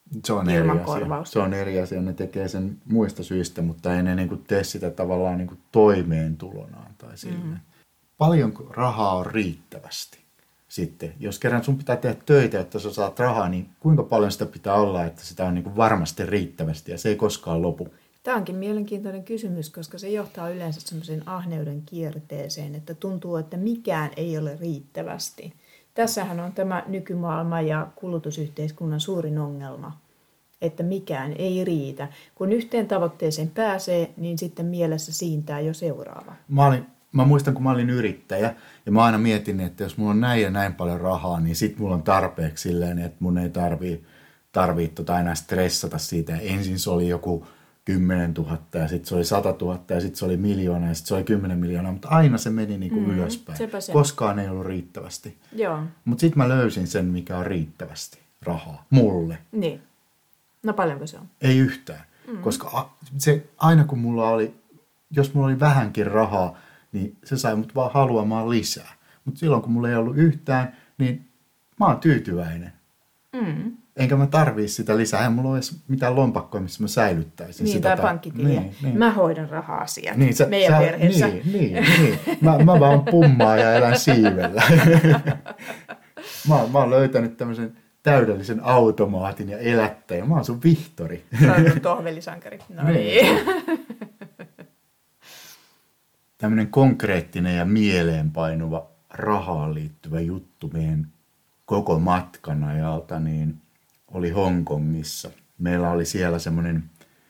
Se on ilman eri asia. korvausta. Se on eri asia. Ne tekee sen muista syistä, mutta ei ne niin kuin tee sitä tavallaan niin kuin toimeentulonaan tai silleen. Paljonko rahaa on riittävästi? Sitten, jos kerran sun pitää tehdä töitä, jotta sä saat rahaa, niin kuinka paljon sitä pitää olla, että sitä on niin kuin varmasti riittävästi ja se ei koskaan lopu? Tämä onkin mielenkiintoinen kysymys, koska se johtaa yleensä semmoiseen ahneuden kierteeseen, että tuntuu, että mikään ei ole riittävästi. Tässähän on tämä nykymaailma ja kulutusyhteiskunnan suurin ongelma, että mikään ei riitä. Kun yhteen tavoitteeseen pääsee, niin sitten mielessä siintää jo seuraava. Mä muistan, kun mä olin yrittäjä, ja mä aina mietin, että jos mulla on näin ja näin paljon rahaa, niin sit mulla on tarpeeksi silleen, että mun ei tarvii enää stressata siitä. Ensin se oli joku 10 000, ja sitten se oli 100 000, ja sitten se oli 1 000 000, ja sitten se oli 10 miljoonaa, mutta aina se meni niin kuin ylöspäin. Se. Koskaan ei ollut riittävästi. Joo. Mutta sitten mä löysin sen, mikä on riittävästi rahaa. Mulle. Niin. No paljonko se on? Ei yhtään. Koska aina kun jos mulla oli vähänkin rahaa, niin se sai mut vaan haluamaan lisää. Mutta silloin kun mulla ei ollut yhtään, niin mä oon tyytyväinen. Enkä mä tarvii sitä lisää. Eihän mulla ole edes mitään lompakkoa, missä mä säilyttäisin niin, sitä. Tai pankkitiliä. Niin. Mä hoidan raha-asiat meidän perheessä. Niin. Mä vaan pummaan ja elän siivellä. mä oon löytänyt tämmöisen täydellisen automaatin ja elättäjän. Mä oon sun Vihtori. Sä oot tohvelisankari. No niin. Tämmöinen konkreettinen ja mieleenpainuva rahaan liittyvä juttu meidän koko matkan ajalta niin oli Hongkongissa. Meillä oli siellä semmoinen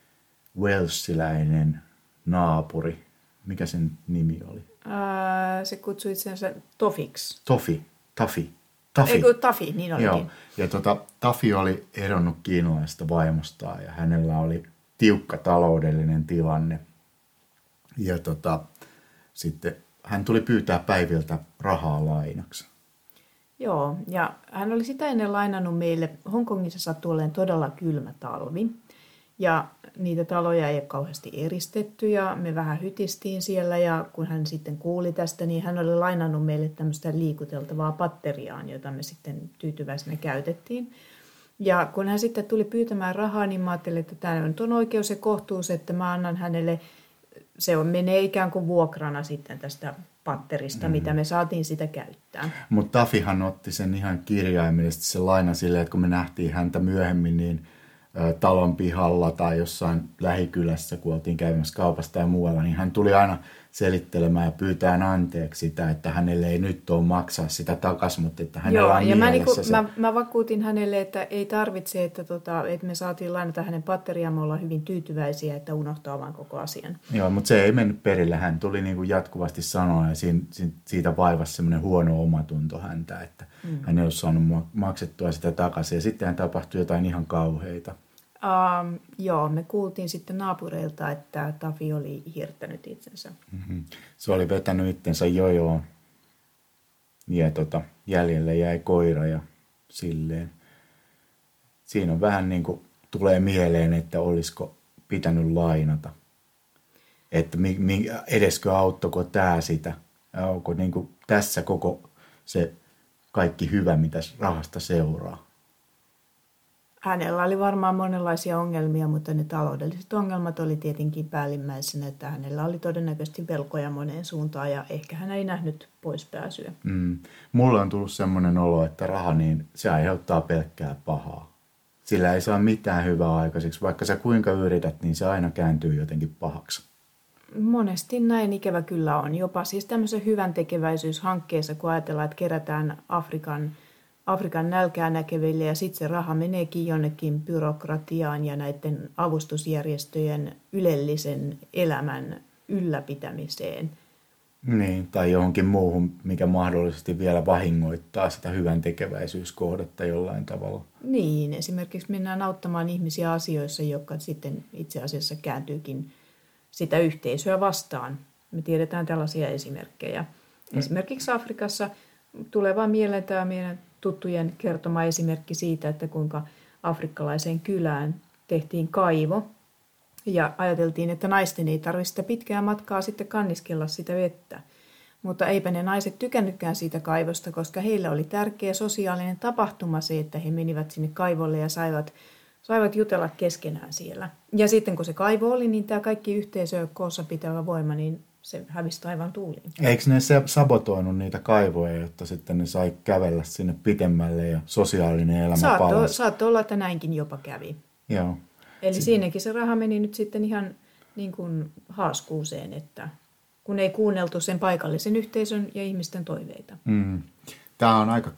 walesiläinen naapuri. Mikä sen nimi oli? Se kutsui itsensä Tofiksi. Tafi. Ei kun Tafi, niin olikin. Joo. Ja Tafi oli eronnut kiinalaisesta vaimostaan ja hänellä oli tiukka taloudellinen tilanne. Ja sitten hän tuli pyytää päiviltä rahaa lainaksi. Joo, ja hän oli sitä ennen lainannut meille. Hongkongissa sattui olemaan todella kylmä talvi. Ja niitä taloja ei ole kauheasti eristetty ja me vähän hytistiin siellä. Ja kun hän sitten kuuli tästä, niin hän oli lainannut meille tämmöistä liikuteltavaa patteriaan, jota me sitten tyytyväisenä käytettiin. Ja kun hän sitten tuli pyytämään rahaa, niin mä ajattelin, että tämä on oikeus ja kohtuus, että mä annan hänelle, menee ikään kuin vuokrana sitten tästä patterista, mitä me saatiin sitä käyttää. Mutta Tafihan otti sen ihan kirjaimellisesti se laina silleen, että kun me nähtiin häntä myöhemmin, niin talon pihalla tai jossain lähikylässä, kun oltiin käymässä kaupasta ja muualla, niin hän tuli aina selittelemään ja pyytään anteeksi sitä, että hänelle ei nyt ole maksaa sitä takaisin, mutta että hänellä on mielessä se. Mä vakuutin hänelle, että ei tarvitse, että me saatiin lainata hänen patteriaan, me ollaan hyvin tyytyväisiä, että unohtaa vaan koko asian. Joo, mutta se ei mennyt perille. Hän tuli niin kuin jatkuvasti sanoa ja siitä vaivasi semmoinen huono omatunto häntä, että hän ei ole saanut maksettua sitä takaisin ja sitten tapahtui jotain ihan kauheita. Joo, me kuultiin sitten naapureilta, että Tafi oli hirttänyt itsensä. Se oli vetänyt itsensä jojoon ja jäljelle jäi koira ja silleen. Siinä on vähän niin kuin tulee mieleen, että olisiko pitänyt lainata. Että edeskö auttoko tämä sitä? Onko niin kuin tässä koko se kaikki hyvä, mitä rahasta seuraa? Hänellä oli varmaan monenlaisia ongelmia, mutta ne taloudelliset ongelmat oli tietenkin päällimmäisenä, että hänellä oli todennäköisesti velkoja moneen suuntaan ja ehkä hän ei nähnyt poispääsyä. Mulle on tullut semmoinen olo, että raha, niin se aiheuttaa pelkkää pahaa. Sillä ei saa mitään hyvää aikaiseksi. Vaikka sä kuinka yrität, niin se aina kääntyy jotenkin pahaksi. Monesti näin ikävä kyllä on. Jopa siis tämmöisen hyvän tekeväisyyshankkeessa, kun ajatellaan, että kerätään Afrikan nälkää näkeville ja sitten se raha meneekin jonnekin byrokratiaan ja näiden avustusjärjestöjen ylellisen elämän ylläpitämiseen. Niin, tai johonkin muuhun, mikä mahdollisesti vielä vahingoittaa sitä hyvän tekeväisyyskohdetta jollain tavalla. Niin, esimerkiksi mennään auttamaan ihmisiä asioissa, jotka sitten itse asiassa kääntyykin sitä yhteisöä vastaan. Me tiedetään tällaisia esimerkkejä. Esimerkiksi Afrikassa tulee vaan mieleen tämä meidän tuttujen kertoma esimerkki siitä, että kuinka afrikkalaiseen kylään tehtiin kaivo ja ajateltiin, että naisten ei tarvitse sitä pitkää matkaa sitten kanniskella sitä vettä. Mutta eipä ne naiset tykännytkään siitä kaivosta, koska heillä oli tärkeä sosiaalinen tapahtuma se, että he menivät sinne kaivolle ja saivat saivat jutella keskenään siellä. Ja sitten kun se kaivo oli, niin tämä kaikki yhteisö koossa pitävä voima, niin se hävisi taivaan tuuliin. Eikö ne sabotoinut niitä kaivoja, jotta sitten ne sai kävellä sinne pitemmälle ja sosiaalinen elämä palasi? Saattoi olla, että näinkin jopa kävi. Joo. Eli siinäkin se raha meni nyt sitten ihan niin kuin haaskuuseen, että kun ei kuunneltu sen paikallisen yhteisön ja ihmisten toiveita. Tämä on aika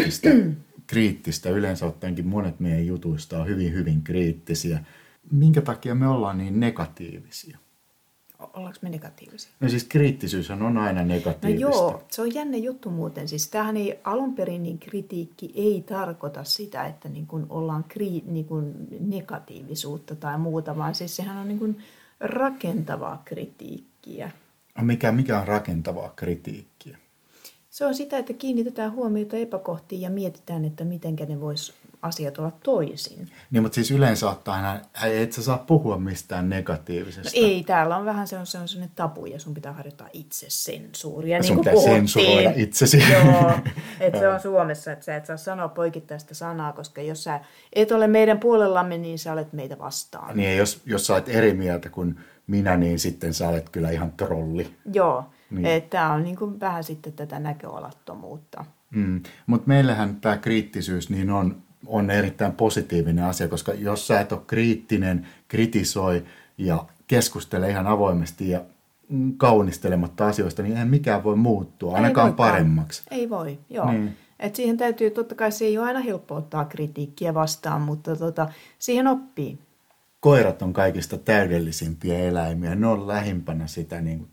kriittistä. Yleensä ottaenkin monet meidän jutuista on hyvin, hyvin kriittisiä. Minkä takia me ollaan niin negatiivisia? Ollaanko me negatiivisia? No siis kriittisyyshän on aina negatiivista. No joo, se on jännä juttu muuten. Siis tämähän ei alun perin niin kritiikki ei tarkoita sitä, että niin kuin ollaan niin kuin negatiivisuutta tai muuta, vaan siis sehän on niin kuin rakentavaa kritiikkiä. Mikä on rakentavaa kritiikkiä? Se on sitä, että kiinnitetään huomiota epäkohtiin ja mietitään, että miten ne vois asiat olla toisin. Niin, mutta siis yleensä ottaen, et sä saa puhua mistään negatiivisesta. No ei, täällä on vähän sellainen tabu ja sun pitää harjoittaa itsesensuuria. Sun niin pitää sensuroida itsesi. Joo, että se on Suomessa, että sä et saa sanoa poikittaista sanaa, koska jos sä et ole meidän puolellamme, niin sä olet meitä vastaan. Niin, jos sä olet eri mieltä kuin minä, niin sitten sä olet kyllä ihan trolli. Joo, niin. Että tämä on niin kuin vähän sitten tätä näköalattomuutta. Mutta meillähän tämä kriittisyys niin on erittäin positiivinen asia, koska jos sä et ole kriittinen, kritisoi ja keskustele ihan avoimesti ja kaunistelematta asioista, niin eihän mikään voi muuttua, ainakaan paremmaksi. Ei voi, joo. Niin. Et siihen täytyy, totta kai se ei ole aina helppo ottaa kritiikkiä vastaan, mutta siihen oppii. Koirat on kaikista täydellisimpiä eläimiä. Ne on lähimpänä sitä, niin,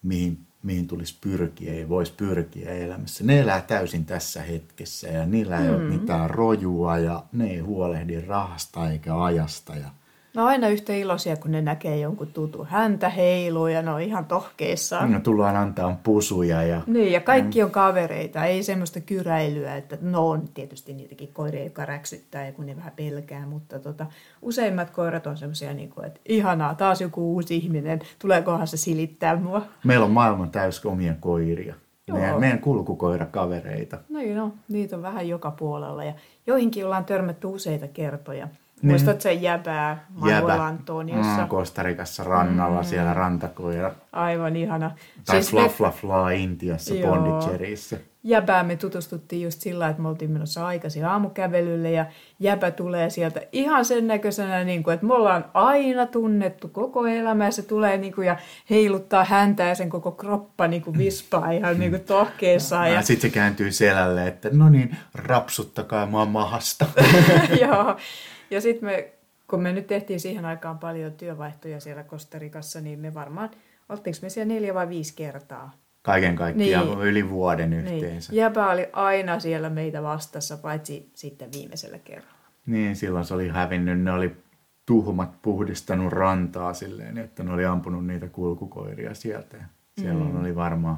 mihin tulisi pyrkiä ja voisi pyrkiä elämässä. Ne elää täysin tässä hetkessä ja niillä ei ole mitään rojua ja ne ei huolehdi rahasta eikä ajasta. No aina yhtä iloisia, kun ne näkee jonkun tutun. Häntä heiluu ja ne on ihan tohkeissaan. No tullaan antaa pusuja. Niin, ja kaikki on kavereita. Ei semmoista kyräilyä, että no on tietysti niitäkin koiria, jotka räksyttää ja kun ne vähän pelkää. Mutta useimmat koirat on semmoisia, että ihanaa, taas joku uusi ihminen. Tuleekohan se silittää mua? Meillä on maailman täys omia koiria. Meidän kulkukoirakavereita. No, niitä on vähän joka puolella ja joihinkin ollaan törmätty useita kertoja. Muistatko sen Jäbää Manuel Antoniossa? Kostarikassa rannalla, siellä rantakoira. Aivan ihana. Tai siis Fla Intiassa Pondicherryssä. Jäbää me tutustuttiin just sillä, että me oltiin menossa aikaisin aamukävelylle ja Jäbä tulee sieltä ihan sen näköisenä, että me ollaan aina tunnettu koko elämä ja se tulee ja heiluttaa häntä ja sen koko kroppa vispaa ihan tohkeessaan. Ja sitten se kääntyy selälle, että no niin, rapsuttakaa mua mahasta. Joo. Ja sitten kun me nyt tehtiin siihen aikaan paljon työvaihtoja siellä Kostarikassa, niin me varmaan, oltiinko me siellä 4 vai 5 kertaa? Kaiken kaikkiaan yli vuoden yhteensä. Jäbä oli aina siellä meitä vastassa, paitsi sitten viimeisellä kerralla. Niin, silloin se oli hävinnyt, ne oli tuhmat puhdistanut rantaa silleen, että ne oli ampunut niitä kulkukoiria sieltä. Siellä oli varmaan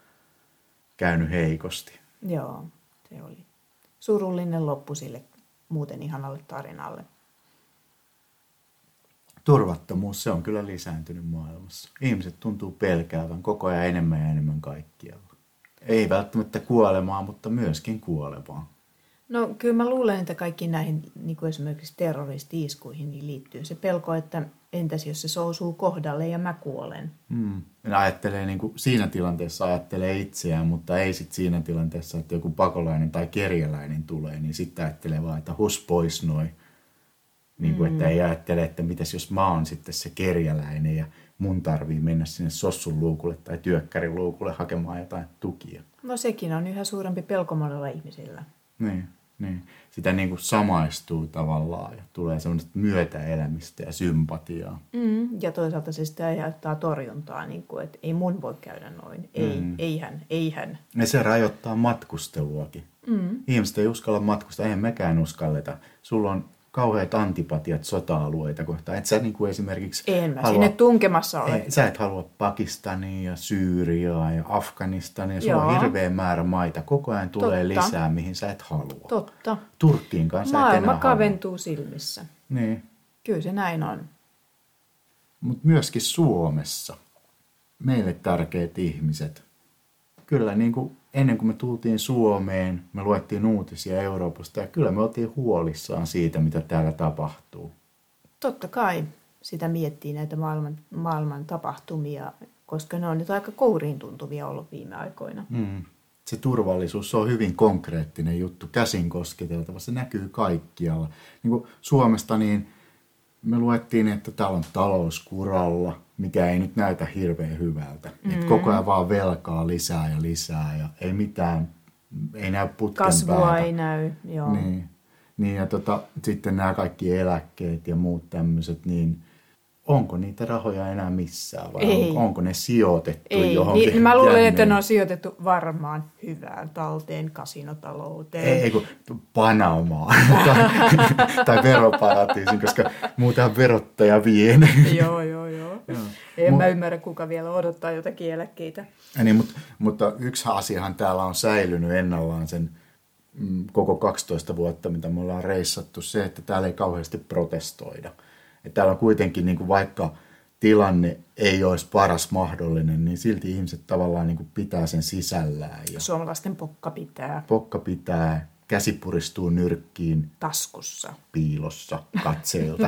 käynyt heikosti. Joo, se oli surullinen loppu sille muuten ihanalle tarinalle. Turvattomuus, se on kyllä lisääntynyt maailmassa. Ihmiset tuntuu pelkäävän koko ajan enemmän ja enemmän kaikkialla. Ei välttämättä kuolemaa, mutta myöskin kuolevaa. No kyllä mä luulen, että kaikki näihin niin kuin esimerkiksi terroristi-iskuihin niin liittyy se pelko, että entäs jos se osuu kohdalle ja mä kuolen. Ajattelee siinä tilanteessa ajattelee itseään, mutta ei sit siinä tilanteessa, että joku pakolainen tai kerjäläinen tulee, niin sitten ajattelee vaan, että hus pois noin. Että ei ajattele, että mitäs jos mä oon sitten se kerjäläinen ja mun tarvii mennä sinne sossun luukulle tai työkkärin luukulle hakemaan jotain tukia. No sekin on yhä suurempi pelko monella ihmisillä. Niin. Sitä samaistuu tavallaan ja tulee semmoista myötäelämistä ja sympatiaa. Ja toisaalta se sitä aiheuttaa torjuntaa, että ei mun voi käydä noin. Eihän. Ja se rajoittaa matkusteluakin. Ihmiset ei uskalla matkustaa, eihän mekään uskalleta. Sulla on kauheat antipatiat sota-alueita kohtaan. Et sä esimerkiksi sinne tunkemassa ole. Sä et halua Pakistania ja Syyriaa ja Afganistania. Sulla on hirveä määrä maita. Koko ajan tulee lisää, mihin sä et halua. Totta. Turkkiin kanssa et enää maailma kaventuu silmissä. Niin. Kyllä se näin on. Mutta myöskin Suomessa meille tärkeät ihmiset. Kyllä ennen kuin me tultiin Suomeen, me luettiin uutisia Euroopasta ja kyllä me oltiin huolissaan siitä, mitä täällä tapahtuu. Totta kai sitä miettii näitä maailman tapahtumia, koska ne on nyt aika kouriin tuntuvia ollut viime aikoina. Se turvallisuus on hyvin konkreettinen juttu, käsin kosketeltava, se näkyy kaikkialla. Niin kuin Suomesta niin me luettiin, että täällä on talous kuralla, mikä ei nyt näytä hirveän hyvältä. Että koko ajan vaan velkaa lisää ja ei mitään, ei näy putken Kasvua päätä. ei näy, joo. Niin ja sitten nämä kaikki eläkkeet ja muut tämmöiset, niin onko niitä rahoja enää missään vai onko ne sijoitettu johonkin? Niin, mä luulen, että ne on sijoitettu varmaan hyvään talteen, kasinotalouteen. Ei kun Panamaan tai veroparatiisin, koska muutenhan verottaja vie ne. Joo. En mä ymmärrä, kuka vielä odottaa jotakin eläkkeitä. Niin, mutta yksi asiahan täällä on säilynyt ennallaan sen koko 12 vuotta, mitä me ollaan reissattu, se, että täällä ei kauheasti protestoida. Että täällä on kuitenkin, niin kuin vaikka tilanne ei olisi paras mahdollinen, niin silti ihmiset tavallaan niin kuin pitää sen sisällään. Ja Suomalaisten pokka pitää. Pokka pitää, käsi puristuu nyrkkiin. Taskussa. Piilossa katseilta.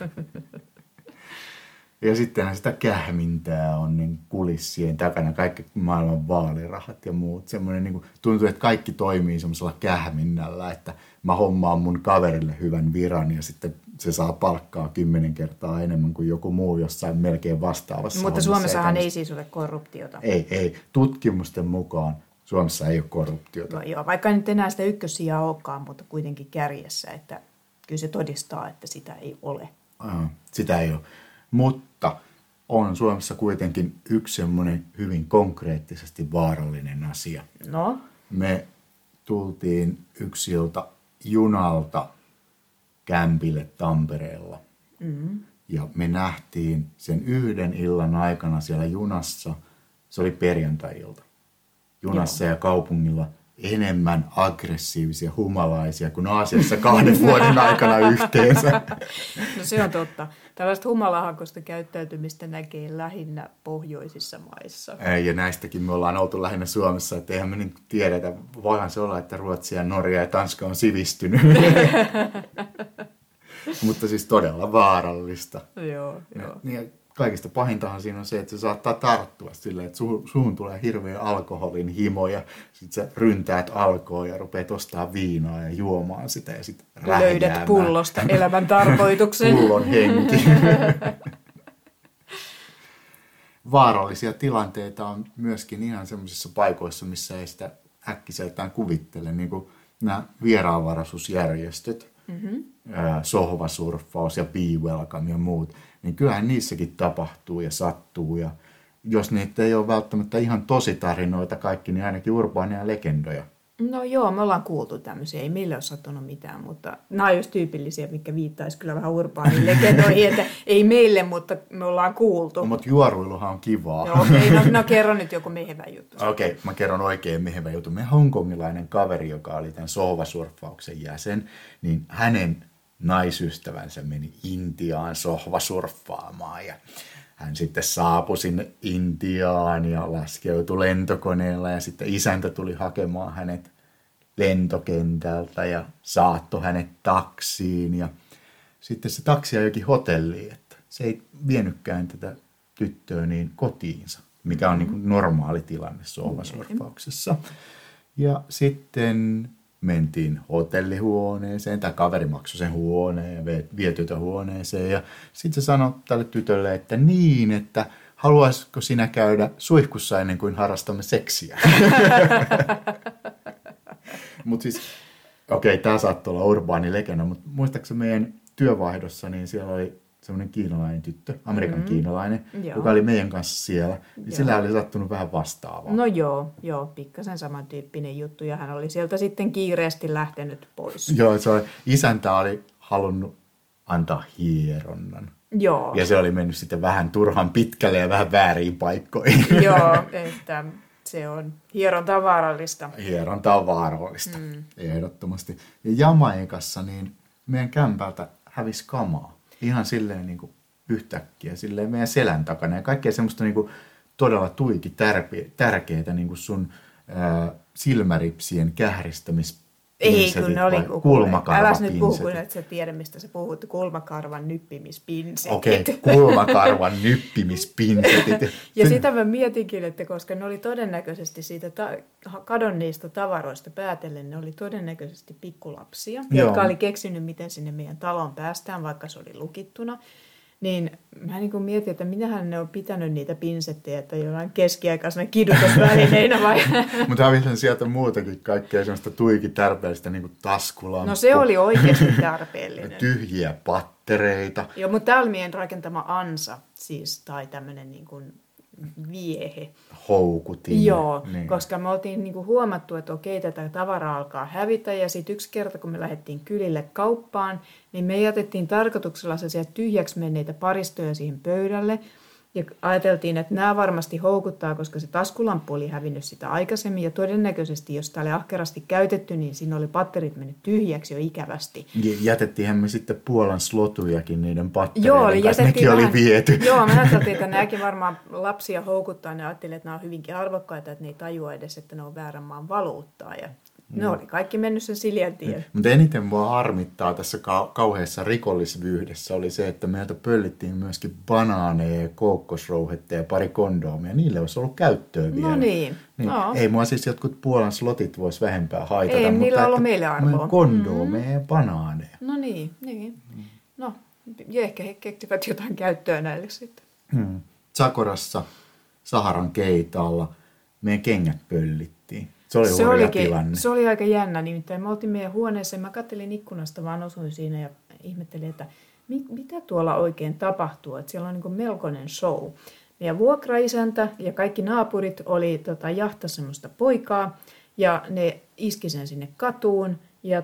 Ja sittenhän sitä kähmintää on niin kulissien takana, kaikki maailman vaalirahat ja muut. Semmoinen, niin kuin, tuntuu, että kaikki toimii semmoisella kähminnällä, että mä hommaan mun kaverille hyvän viran ja sitten se saa palkkaa 10 kertaa enemmän kuin joku muu jossain melkein vastaavassa. Mutta Suomessahan ei siis ole korruptiota. Ei. Tutkimusten mukaan Suomessa ei ole korruptiota. No, joo, vaikka nyt enää sitä ykkössijaa olekaan, mutta kuitenkin kärjessä, että kyllä se todistaa, että sitä ei ole. Sitä ei ole. Mutta on Suomessa kuitenkin yksi semmoinen hyvin konkreettisesti vaarallinen asia. No? Me tultiin yksi ilta junalta kämpille Tampereella. Ja me nähtiin sen yhden illan aikana siellä junassa, se oli perjantai-ilta, junassa ja kaupungilla enemmän aggressiivisia humalaisia kuin Aasiassa 2 vuoden aikana yhteensä. No se on totta. Tällaista humalahakoista käyttäytymistä näkee lähinnä pohjoisissa maissa. Ja näistäkin me ollaan oltu lähinnä Suomessa, että eihän me nyt tiedetä. Voihan se olla, että Ruotsi ja Norja ja Tanska on sivistynyt. Mutta siis todella vaarallista. Joo. Ja kaikista pahintahan siinä on se, että se saattaa tarttua silleen, että suhun tulee hirveä alkoholin himo ja sit sä ryntäät alkoon ja rupeat ostaa viinaa ja juomaan sitä ja sit löydät pullosta elämän tarkoituksen. Pullon henki. Vaarallisia tilanteita on myöskin ihan semmoisissa paikoissa, missä ei sitä äkkiseltään kuvittele, niin kuin nämä vieraanvaraisuusjärjestöt, sohvasurffaus ja be welcome ja muut. Niin kyllähän niissäkin tapahtuu ja sattuu. Ja jos niitä ei ole välttämättä ihan tositarinoita kaikki, niin ainakin urbaaneja legendoja. No joo, me ollaan kuultu tämmöisiä. Ei meille ole sattunut mitään, mutta nämä on just tyypillisiä, mitkä viittaisi kyllä vähän urbaaniin legendoihin. Että ei meille, mutta me ollaan kuultu. Mutta juoruiluhan on kivaa. Joo, okei, no kerro nyt joku mehevä juttu. Okei, mä kerron oikein mehevä juttu. Meidän hongkongilainen kaveri, joka oli tämän sohvasurffauksen jäsen, niin hänen naisystävänsä meni Intiaan sohvasurffaamaan ja hän sitten saapui sinne Intiaan ja laskeutui lentokoneella ja sitten isäntä tuli hakemaan hänet lentokentältä ja saattoi hänet taksiin ja sitten se taksi ajoikin hotelliin, että se ei vienytkään tätä tyttöä niin kotiinsa, mikä on niin kuin normaali tilanne sohvasurffauksessa. Ja sitten mentiin hotellihuoneeseen, tai kaveri maksoi sen huoneen ja vie tytön huoneeseen. Ja sitten se sanoi tälle tytölle, että niin, että haluaisitko sinä käydä suihkussa ennen kuin harrastamme seksiä? Mutta siis, okei, tämä saattoi olla urbaani legenda, mutta muistaakseni meidän työvaihdossa, niin siellä oli semmoinen kiinalainen tyttö, Amerikan kiinalainen, joka oli meidän kanssa siellä. Niin sillä oli sattunut vähän vastaavaa. No joo, pikkasen samantyyppinen juttu. Ja hän oli sieltä sitten kiireesti lähtenyt pois. Joo, isäntä oli halunnut antaa hieronnan. Joo. Ja se oli mennyt sitten vähän turhan pitkälle ja vähän vääriin paikkoihin. Joo, että se on hieronta vaarallista. Hieronta on vaarallista, ehdottomasti. Ja Jamaikassa niin meidän kämpältä hävisi kamaa. Ihan silleen niin kuin yhtäkkiä, silleen meidän selän takana. Ja kaikkea semmoista niin kuin todella tuiki tärkeää niin kuin sun silmäripsien kähristämispinssetit Ei, kun ne oli kulmakarvapinsetit. Äläs nyt puhu, kun et sä tiedä, mistä sä puhut. Kulmakarvan nyppimispinsetit. Okei, kulmakarvan nyppimispinsetit. Ja sitä mä mietinkin, että koska ne oli todennäköisesti siitä kadonneista tavaroista päätellen, ne oli todennäköisesti pikkulapsia, jotka oli keksinyt, miten sinne meidän taloon päästään, vaikka se oli lukittuna. Niin mä niin kuin mietin, että minähän ne on pitänyt niitä pinsettejä, että jollain keskiaikaisena kidutusvälineinä vai? Mutta hävisin sieltä muutakin kaikkea sellaista tuikin tarpeellista, niin kuin taskulamppu. No se oli oikeasti tarpeellinen. Tyhjiä pattereita. Joo, mutta tämä oli meidän rakentama ansa, siis, tai tämmöinen niin kuin viehe. Houkutin. Joo, niin. Koska me oltiin niinku huomattu, että okei, tätä tavaraa alkaa hävitä. Ja sitten yksi kerta, kun me lähdettiin kylille kauppaan, niin me jätettiin tarkoituksella sellaisia tyhjäksi menneitä paristoja siihen pöydälle. Ja ajateltiin, että nämä varmasti houkuttaa, koska se taskulamppu oli hävinnyt sitä aikaisemmin. Ja todennäköisesti, jos tämä oli ahkerasti käytetty, niin siinä oli patterit mennyt tyhjäksi jo ikävästi. Jätettiinhän me sitten Puolan slotujakin niiden pattereiden kanssa. Nekin vähän, oli viety. Joo, mä ajattelin, että nämäkin varmaan lapsia houkuttaa. Ne ajattelin, että nämä on hyvinkin arvokkaita, että ne ei tajua edes, että ne on väärän maan valuuttaa. Ja ne oli kaikki mennyt sen Siljan tien. Mutta eniten mua harmittaa tässä kauheassa rikollisvyydessä oli se, että meiltä pöllittiin myöskin banaaneja, kookkosrouhetta ja pari kondoomia. Niille olisi ollut käyttöä vielä. No niin. No. Ei mua siis jotkut Puolan slotit vois vähempää haitata. Ei, mutta niillä ollut meille arvoa. Kondoomeja ja banaaneja. No niin. No, ja ehkä he keksivät jotain käyttöä näille sitten. Sakorassa, Saharan keitaalla, meidän kengät pöllittiin. Se oli tilanne. Se oli aika jännä, nimittäin me oltiin meidän huoneessa ja mä katselin ikkunasta, vaan osuin siinä ja ihmettelin, että mitä tuolla oikein tapahtuu, että siellä on niin kuin melkoinen show. Meidän vuokraisäntä ja kaikki naapurit oli jahtasi semmoista poikaa ja ne iski sen sinne katuun ja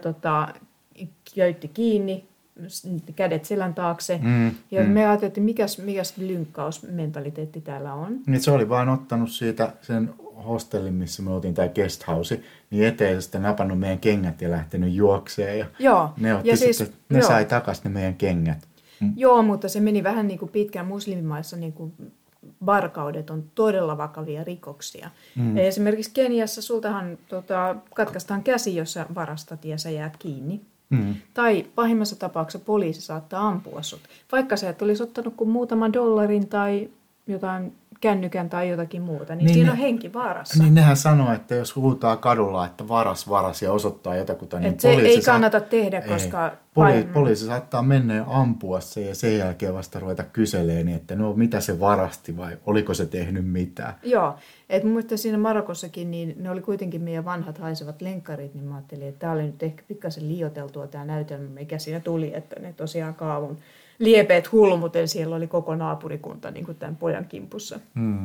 käytti kiinni, kädet selän taakse. Ja me ajattelin, että mikäs lynkkausmentaliteetti täällä on. Niin se oli vaan ottanut siitä sen hostellin, missä me oltiin, tämä guest house, niin eteen sitten napannut meidän kengät ja lähtenyt juokseen. Ja joo. Ne, otti sitten, sai takaisin ne meidän kengät. Joo, mutta se meni vähän niin kuin pitkään muslimimaissa, niin kuin varkaudet on todella vakavia rikoksia. Esimerkiksi Keniassa sultahan katkaistaan käsi, jos sä varastat ja sä jäät kiinni. Tai pahimmassa tapauksessa poliisi saattaa ampua sut. Vaikka sä et olisi ottanut kuin muutaman dollarin tai jotain kännykän tai jotakin muuta, niin siinä on henki vaarassa. Niin nehän sanoo, että jos huutaa kadulla, että varas ja osoittaa jotakuta, niin se ei kannata tehdä, koska poliisi saattaa mennä ja ampua se ja sen jälkeen vasta ruveta kyselemään, niin että no mitä se varasti vai oliko se tehnyt mitään. Joo, että mun mielestä siinä Marokossakin, niin ne oli kuitenkin meidän vanhat haisevat lenkkarit, niin mä ajattelin, että tämä oli nyt ehkä pikkasen liioiteltua tämä näytelmä, mikä siinä tuli, että ne tosiaan kaavun liepeet hulmuten, siellä oli koko naapurikunta niin kuin tämän pojan kimpussa.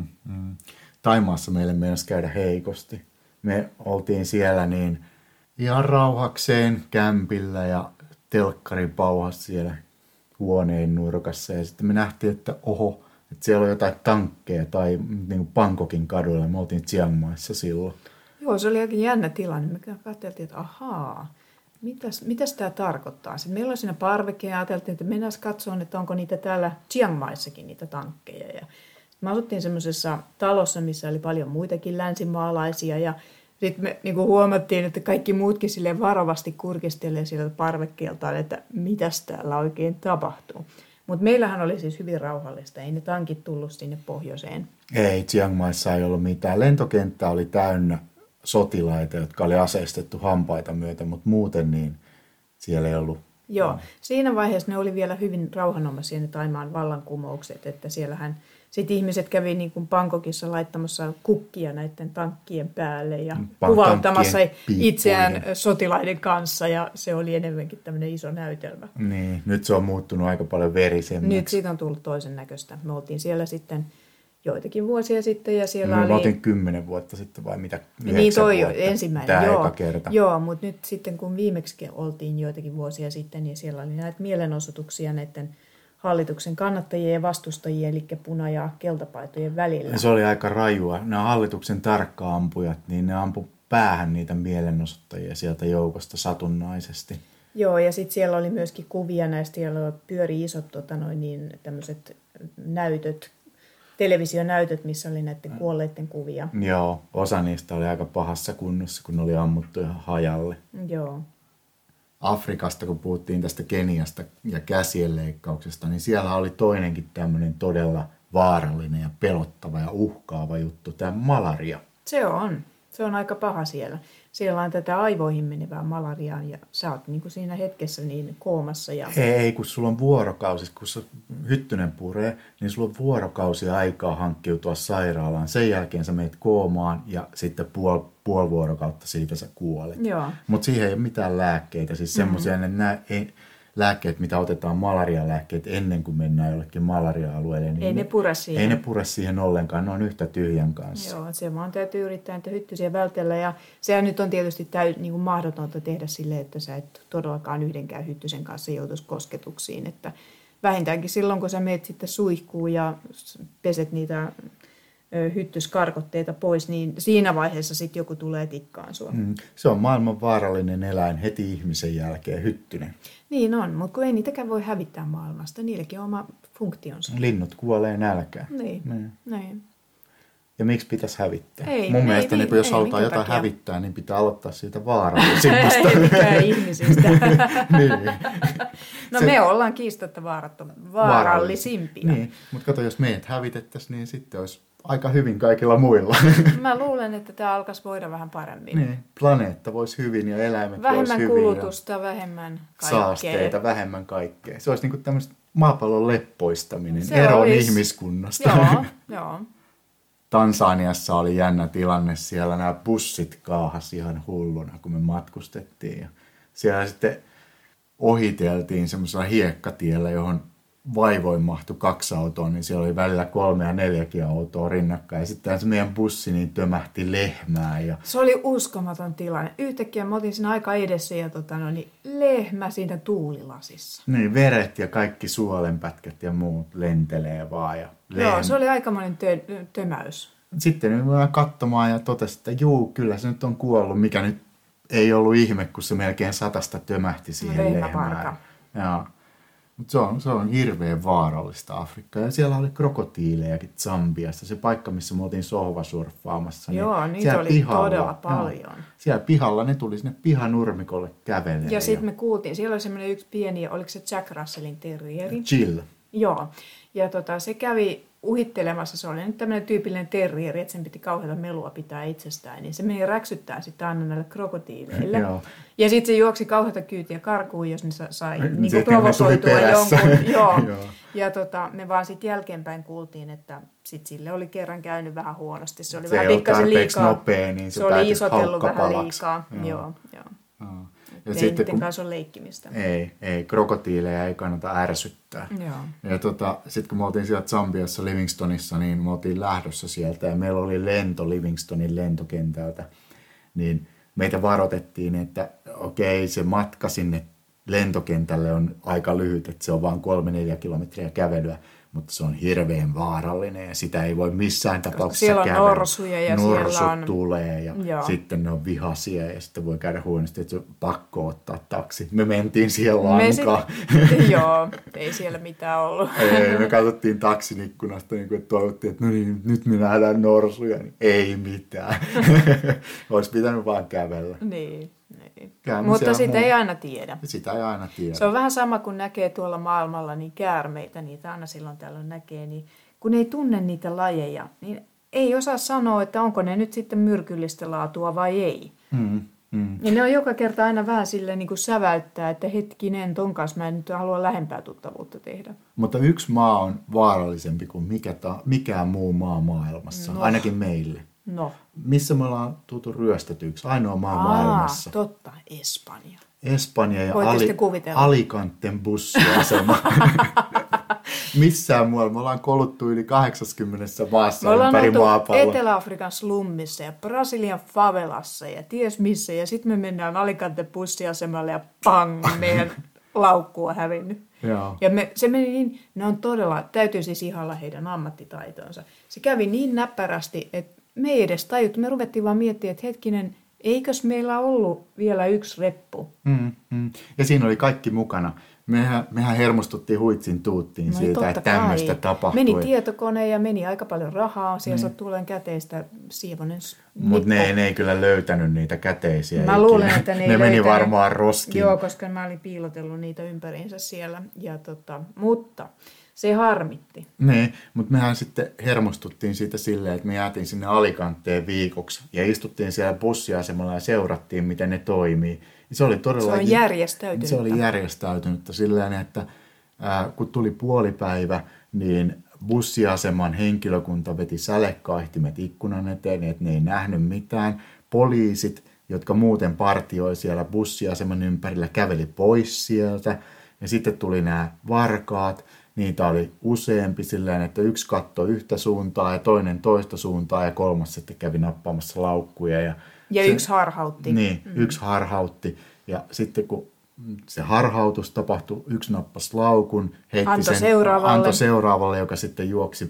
Taimaassa meille meinasi käydä heikosti. Me oltiin siellä niin ihan rauhakseen kämpillä ja telkkarin pauhassa siellä huoneen nurkassa. Ja sitten me nähtiin, että että siellä on jotain tankkeja tai niin kuin Bangkokin kaduilla. Me oltiin Chiang Maissa silloin. Joo, se oli aika jännä tilanne. Me katseltiin, että mitäs tämä tarkoittaa? Sitten meillä oli siinä parveke ja ajateltiin, että mennään katsomaan, että onko niitä täällä Chiang Maissakin niitä tankkeja. Ja me asuttiin semmoisessa talossa, missä oli paljon muitakin länsimaalaisia ja sitten me niin kuin huomattiin, että kaikki muutkin silleen varovasti kurkistelee sieltä parvekkeeltaan, että mitäs täällä oikein tapahtuu. Mutta meillähän oli siis hyvin rauhallista, ei ne tankit tullut sinne pohjoiseen. Ei, Chiang Maissa ei ollut mitään. Lentokenttä oli täynnä sotilaita, jotka oli aseistettu hampaita myötä, mutta muuten niin siellä ei ollut. Joo, siinä vaiheessa ne oli vielä hyvin rauhanomaisia ne Thaimaan vallankumoukset, että siellähän sitten ihmiset kävi niin kuin Bangkokissa laittamassa kukkia näiden tankkien päälle ja kuvauttamassa itseään sotilaiden kanssa ja se oli enemmänkin tämmöinen iso näytelmä. Niin, nyt se on muuttunut aika paljon verisemmäksi. Nyt siitä on tullut toisen näköistä. Me oltiin siellä sitten joitakin vuosia sitten ja siellä oli... Me oltiin 10 vuotta sitten vai mitä? Niin toi vuotta. Ensimmäinen, tämä joo. eka kerta. Joo, mutta nyt sitten kun viimeksi oltiin joitakin vuosia sitten, niin siellä oli näitä mielenosoituksia näiden hallituksen kannattajien ja vastustajien, eli puna- ja keltapaitojen välillä. Ja se oli aika rajua. Nämä hallituksen tarkka-ampujat, niin ne ampu päähän niitä mielenosoittajia sieltä joukosta satunnaisesti. Joo, ja sitten siellä oli myöskin kuvia näistä, siellä pyöri isot tämmöiset näytöt televisionäytöt, missä oli näiden kuolleiden kuvia. Joo, osa niistä oli aika pahassa kunnossa, kun ne oli ammuttu ihan hajalle. Joo. Afrikasta, kun puhuttiin tästä Keniasta ja käsien leikkauksesta, niin siellä oli toinenkin tämmöinen todella vaarallinen ja pelottava ja uhkaava juttu, tämä malaria. Se on aika paha siellä. Siellä on tätä aivoihin menevää malariaa ja sä oot niin kuin siinä hetkessä niin koomassa. Ja... Ei, kun sulla on vuorokausi, kun se hyttynen puree, niin sulla on vuorokausi aikaa hankkiutua sairaalaan. Sen jälkeen sä meet koomaan ja sitten puoli vuorokautta siitä sä kuolet. Mutta siihen ei ole mitään lääkkeitä. Siis semmoisia lääkkeet, mitä otetaan malarialääkkeet ennen kuin mennään jollekin malaria-alueelle. Niin ei ne pure siihen. Ei ne pure siihen ollenkaan, ne on yhtä tyhjän kanssa. Joo, se vaan täytyy yrittää niitä hyttysiä vältellä. Ja sehän nyt on tietysti niin kuin mahdotonta tehdä silleen, että sä et todellakaan yhdenkään hyttysen kanssa joutuisi kosketuksiin. Että vähintäänkin silloin, kun sä meet sitten suihkuun ja peset niitä hyttyskarkotteita pois, niin siinä vaiheessa sitten joku tulee tikkaan sua. Se on maailman vaarallinen eläin heti ihmisen jälkeen, hyttynen. Niin on, mutta kun ei niitäkään voi hävittää maailmasta, niilläkin on oma funktionsa. Linnut kuolee nälkään. Niin. Ja miksi pitäisi hävittää? Mun mielestä niin, jos halutaan jotain hävittää, niin pitää aloittaa siitä vaarallisimmasta. Ei mitään ihmisistä. Niin. No me ollaan kiistatta vaarallisimpia. Niin, mutta kato, jos meidät hävitettäisiin, niin sitten olisi aika hyvin kaikilla muilla. Mä luulen, että tämä alkaisi voida vähän paremmin. Niin, planeetta voisi hyvin ja eläimet voisi hyvin. Vähemmän kulutusta, vähemmän kaikkea. Saasteita, vähemmän kaikkea. Se olisi niin kuin tämmöistä maapallon leppoistaminen, eroon ihmiskunnasta. Joo. Tansaniassa oli jännä tilanne, siellä nämä bussit kaahasi ihan hulluna, kun me matkustettiin. Ja siellä sitten ohiteltiin semmoisella hiekkatiellä, johon vaivoin mahtui 2 autoa, niin siellä oli välillä 3 ja 4 autoa rinnakkain. Ja sitten se meidän bussi niin tömähti lehmää. Ja... Se oli uskomaton tilanne. Yhtäkkiä mä otin siinä aika edessä ja niin lehmä siinä tuulilasissa. Niin, veret ja kaikki suolenpätkät ja muut lentelee vaan. Ja joo, se oli aikamoinen tömäys. Sitten me voidaan katsomaan ja totesi, että juu, kyllä se nyt on kuollut, mikä nyt ei ollut ihme, kun se melkein 100 tömähti siihen lehmään. Joo. Mutta se on hirveän vaarallista Afrikkaa. Ja siellä oli krokotiilejakin Zambiassa. Se paikka, missä me oltiin sohvasurffaamassa. Joo, niitä oli pihalla, todella paljon. Joo, siellä pihalla ne tuli sinne pihanurmikolle kävelemään. Ja sitten me kuultiin, siellä oli semmoinen yksi pieni, oliko se Jack Russellin terrieri? Chill. Joo, ja se kävi uhittelemassa, se oli nyt tämmöinen tyypillinen terrieri, että sen piti kauheata melua pitää itsestään, niin se meni räksyttää sitten aina näille krokotiileille. Ja sitten se juoksi kauheata kyytiä karkuun, jos ne sai niin provosoitua jonkun. Joo. Ja me vaan sitten jälkeenpäin kuultiin, että sit sille oli kerran käynyt vähän huonosti. Se oli vähän pikkasen liikaa. Nopea, niin se oli isotellut vähän liikaa. Joo. Ja ei sitten kanssa ole leikkimistä. Ei, krokotiileja ei kannata ärsyttää. Joo. Ja sitten kun me oltiin siellä Zambiassa Livingstonissa, niin me oltiin lähdössä sieltä ja meillä oli lento Livingstonin lentokentältä. Niin meitä varoitettiin, että okei, se matka sinne lentokentälle on aika lyhyt, että se on vain 3-4 kilometriä kävelyä, mutta se on hirveän vaarallinen ja sitä ei voi missään tapauksessa kävellä. Siellä on norsuja ja Norsut siellä on... tulee ja sitten ne on vihaisia ja sitten voi käydä huonosti, että se on pakko ottaa taksi. Me mentiin siihen lankaan. Joo, ei siellä mitään ollut. Me katsottiin taksin ikkunasta, niin että toivottiin, että no niin, nyt me nähdään norsuja. Niin ei mitään. Olisi pitänyt vaan kävellä. Niin. Mutta sitä ei aina tiedä. Sitä ei aina tiedä. Se on vähän sama kuin näkee tuolla maailmalla niin käärmeitä, niitä aina silloin tällöin näkee, niin kun ei tunne niitä lajeja, niin ei osaa sanoa, että onko ne nyt sitten myrkyllistä laatua vai ei. Ja ne on joka kerta aina vähän silleen niin kuin säväyttää, että hetkinen, ton kanssa mä en nyt halua lähempää tuttavuutta tehdä. Mutta yksi maa on vaarallisempi kuin mikään muu maa maailmassa, ainakin meille. No. Missä me ollaan tultu ryöstetyksi? Ainoa maa maailmassa. Totta, Espanja. Espanja ja Alicanten bussiasema. Missään muualla. Me ollaan koluttu yli 80 maassa ympäri maapallon. Me ollaan oltu Etelä-Afrikan slummissa ja Brasilian favelassa ja ties missä. Ja sitten me mennään Alicanten bussiasemalle ja pang, meidän laukku on hävinnyt. Joo. Ja se meni niin, ne on todella, täytyy siis ihalla heidän ammattitaitonsa. Se kävi niin näppärästi, että me ei edes tajuttu. Me ruvettiin vaan miettimään, että hetkinen, Eikös meillä ollut vielä yksi reppu? Ja siinä oli kaikki mukana. Mehän hermostuttiin huitsin tuuttiin siitä, että tämmöistä tapahtui. Meni tietokone ja meni aika paljon rahaa. Siellä sattuu olemaan käteistä siivonen. Mutta ne ei kyllä löytänyt niitä käteisiä. Mä luulen, että ne meni varmaan roskiin. Joo, koska mä olin piilotellut niitä ympäriinsä siellä. Mutta se harmitti. Niin, mutta mehän sitten hermostuttiin siitä silleen, että me jäätiin sinne Alicanteen viikoksi. Ja istuttiin siellä bussiasemalla ja seurattiin, miten ne toimii. Se oli todellakin, järjestäytynyttä. Se oli järjestäytynyttä silleen, että kun tuli puolipäivä, niin bussiaseman henkilökunta veti sälekaihtimet ikkunan eteen, että ne ei nähnyt mitään. Poliisit, jotka muuten partioi siellä bussiaseman ympärillä, käveli pois sieltä. Ja sitten tuli nämä varkaat. Niitä oli useampi silleen, että yksi katsoi yhtä suuntaa ja toinen toista suuntaa ja kolmas sitten kävi nappaamassa laukkuja. Ja yksi harhautti. Niin, yksi harhautti. Ja sitten kun se harhautus tapahtui, yksi nappasi laukun, heitti antoi seuraavalle, joka sitten juoksi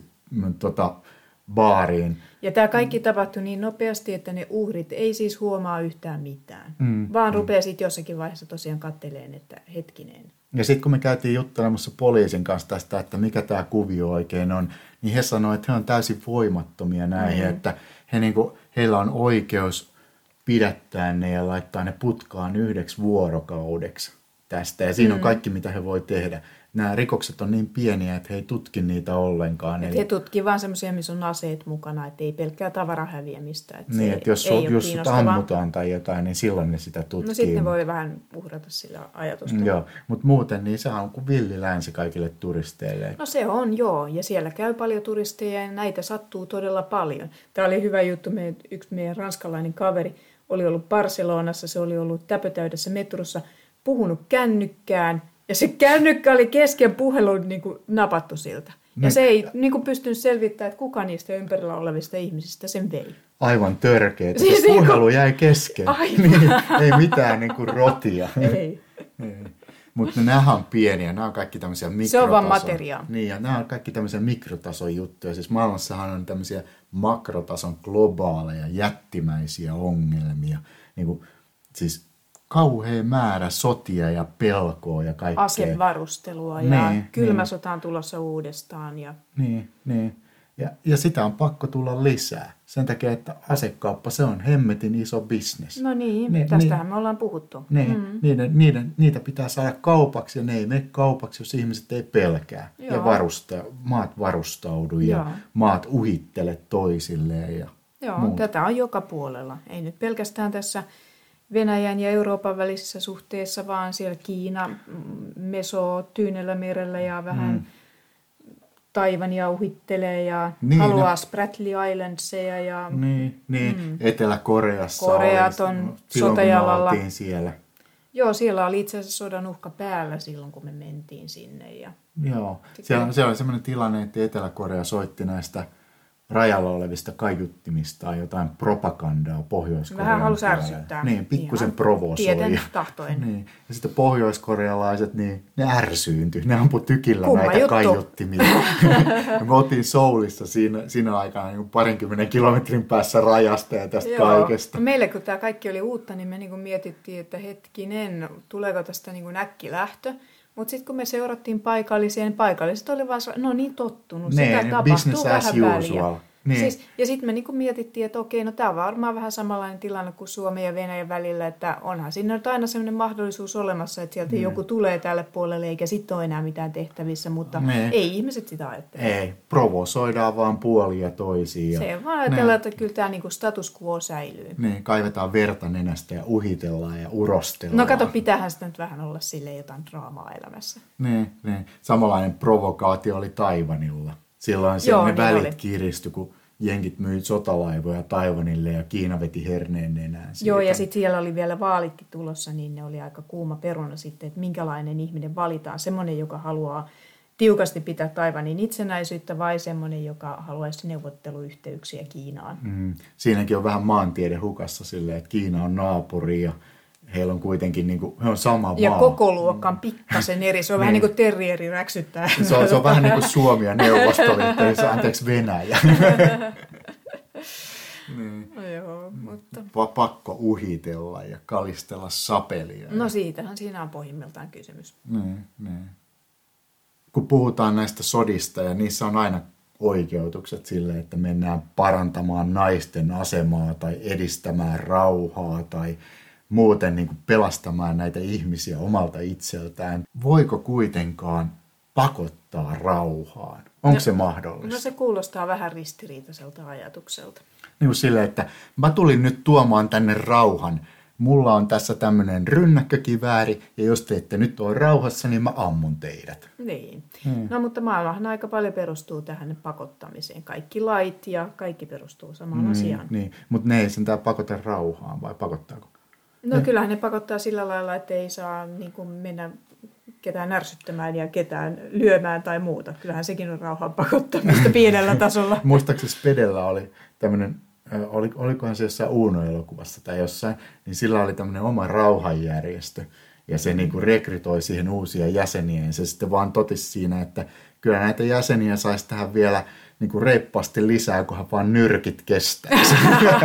baariin. Ja tämä kaikki tapahtui niin nopeasti, että ne uhrit ei siis huomaa yhtään mitään, vaan rupeaa sitten jossakin vaiheessa tosiaan katteleen, että hetkinen. Ja sitten kun me käytiin juttelemassa poliisin kanssa tästä, että mikä tämä kuvio oikein on, niin he sanoivat, että he on täysin voimattomia näihin, että heillä on oikeus pidättää ne ja laittaa ne putkaan 1 vuorokaudeksi tästä. Ja siinä on kaikki, mitä he voi tehdä. Nämä rikokset on niin pieniä, että he ei tutki niitä ollenkaan. Eli he tutkii vaan semmoisia, missä on aseet mukana, että ei pelkkää tavaran-häviämistä. Että niin, että jos sut ammutaan tai jotain, niin silloin ne sitä tutkii. No sitten voi vähän uhrata sillä ajatusta. Joo, mutta muuten niin se on kuin villi länsi kaikille turisteille. No se on, joo. Ja siellä käy paljon turisteja ja näitä sattuu todella paljon. Tämä oli hyvä juttu. Yksi meidän ranskalainen kaveri oli ollut Barcelonassa, se oli ollut täpötäydessä metrossa, puhunut kännykkään. Ja se kännykkä oli kesken puhelun niin kuin napattu siltä. Ja se ei niin kuin pystynyt selvittämään, että kuka niistä ympärillä olevista ihmisistä sen vei. Aivan törkeä. Siis puhelu jäi kesken. Niin, ei mitään niin kuin rotia. Ei. Mutta nämä on pieniä. Nämä on kaikki tämmöisiä mikrotason. Se on vaan materiaa. Niin, ja nämä on kaikki tämmöisiä mikrotason juttuja. Siis maailmassahan on tämmöisiä makrotason globaaleja, jättimäisiä ongelmia. Niin kuin, siis kauhea määrä sotia ja pelkoa ja kaikkea. Asevarustelua ja kylmä sota on tulossa uudestaan. Ja... Niin. Ja sitä on pakko tulla lisää. Sen takia, että asekauppa, se on hemmetin iso bisnes. No niin, tästähän me ollaan puhuttu. Niitä pitää saada kaupaksi ja ne ei mene kaupaksi, jos ihmiset ei pelkää. Joo. Ja maat varustaudu ja maat uhittele toisilleen ja muuta. Tätä on joka puolella. Ei nyt pelkästään tässä Venäjän ja Euroopan välisessä suhteessa, vaan siellä Kiina mesoo Tyynellämerellä ja vähän Taivania uhittelee ja haluaa Spratly Islandseja. Ja, Etelä-Koreassa Koreat on sotajalalla. Silloin, kun siellä. Joo, siellä oli itse asiassa sodan uhka päällä silloin, kun me mentiin sinne. Joo, siellä oli sellainen tilanne, että Etelä-Korea soitti näistä rajalla olevista kaiuttimista tai jotain propagandaa Pohjois-Korean. Vähän halusi ärsyttää. Niin, pikkusen provosoi. Tieten tahtoen. Niin. Ja sitten pohjoiskorealaiset, niin ne ärsyyntyi. Ne ampui tykillä näitä kaiuttimia. Ja me oltiin Soulissa siinä aikana niin 20 kilometrin päässä rajasta ja tästä kaikesta. Meille kun tämä kaikki oli uutta, niin me niin mietittiin, että hetkinen, tuleeko tästä niin äkkilähtö. Mutta sitten kun me seurattiin paikalliset oli vaan niin tottunut. Sitä tapahtuu vähän väliä. Niin. Siis, ja sitten me niinku mietittiin, että okei, no tämä on varmaan vähän samanlainen tilanne kuin Suomen ja Venäjän välillä, että onhan siinä nyt aina sellainen mahdollisuus olemassa, että sieltä joku tulee tälle puolelle eikä sitten ole enää mitään tehtävissä, mutta ei ihmiset sitä ajattele. Ei, provosoidaan vaan puolia toisiin. Se vaan ajatellaan, että kyllä tämä niinku status quo säilyy. Niin, kaivetaan verta nenästä ja uhitellaan ja urostellaan. No kato, pitäähän sitä nyt vähän olla silleen jotain draamaa elämässä. Niin. Samanlainen provokaatio oli Taiwanilla. Silloin ne välit kiristyi, kun jenkit myi sotalaivoja Taiwanille ja Kiina veti herneen nenään siitä. Joo, ja sitten siellä oli vielä vaalitkin tulossa, niin ne oli aika kuuma peruna sitten, että minkälainen ihminen valitaan. Semmoinen, joka haluaa tiukasti pitää Taiwanin itsenäisyyttä vai semmoinen, joka haluaisi neuvotteluyhteyksiä Kiinaan. Siinäkin on vähän maantiede hukassa silleen, että Kiina on naapuri ja heillä on kuitenkin, niin kuin, he on sama maa. Ja koko luokka on pikkasen eri. Se on vähän niin kuin terrieri räksyttää. Se on vähän niin kuin Suomi ja Neuvostoliitto, anteeksi Venäjä. Niin. No joo, mutta... Pakko uhitella ja kalistella sapelia. No siitähän siinä on pohjimmiltaan kysymys. Niin. Kun puhutaan näistä sodista ja niissä on aina oikeutukset sille, että mennään parantamaan naisten asemaa tai edistämään rauhaa tai muuten niin kuin pelastamaan näitä ihmisiä omalta itseltään. Voiko kuitenkaan pakottaa rauhaan? Onko se mahdollista? No se kuulostaa vähän ristiriitaiselta ajatukselta. Niin kuin silleen, että mä tulin nyt tuomaan tänne rauhan. Mulla on tässä tämmöinen rynnäkkökivääri, ja jos te ette nyt ole rauhassa, niin mä ammun teidät. Niin. No mutta maailmahan aika paljon perustuu tähän pakottamiseen. Kaikki lait ja kaikki perustuu samaan asiaan. Niin, mutta ne ei sentään pakota rauhaan, vai pakottaako? No kyllähän ne pakottaa sillä lailla, että ei saa niin kuin mennä ketään ärsyttämään ja ketään lyömään tai muuta. Kyllähän sekin on rauhan pakottamista pienellä tasolla. Muistaakseni Spedellä oli tämmöinen, olikohan se jossain Uuno-elokuvassa tai jossain, niin sillä oli tämmöinen oma rauhanjärjestö. Ja se niin kuin rekrytoi siihen uusia jäseniä. Ja se sitten vaan totisi siinä, että kyllä näitä jäseniä saisi tähän vielä niin kuin reippaasti lisää, kunhan vaan nyrkit kestäisi.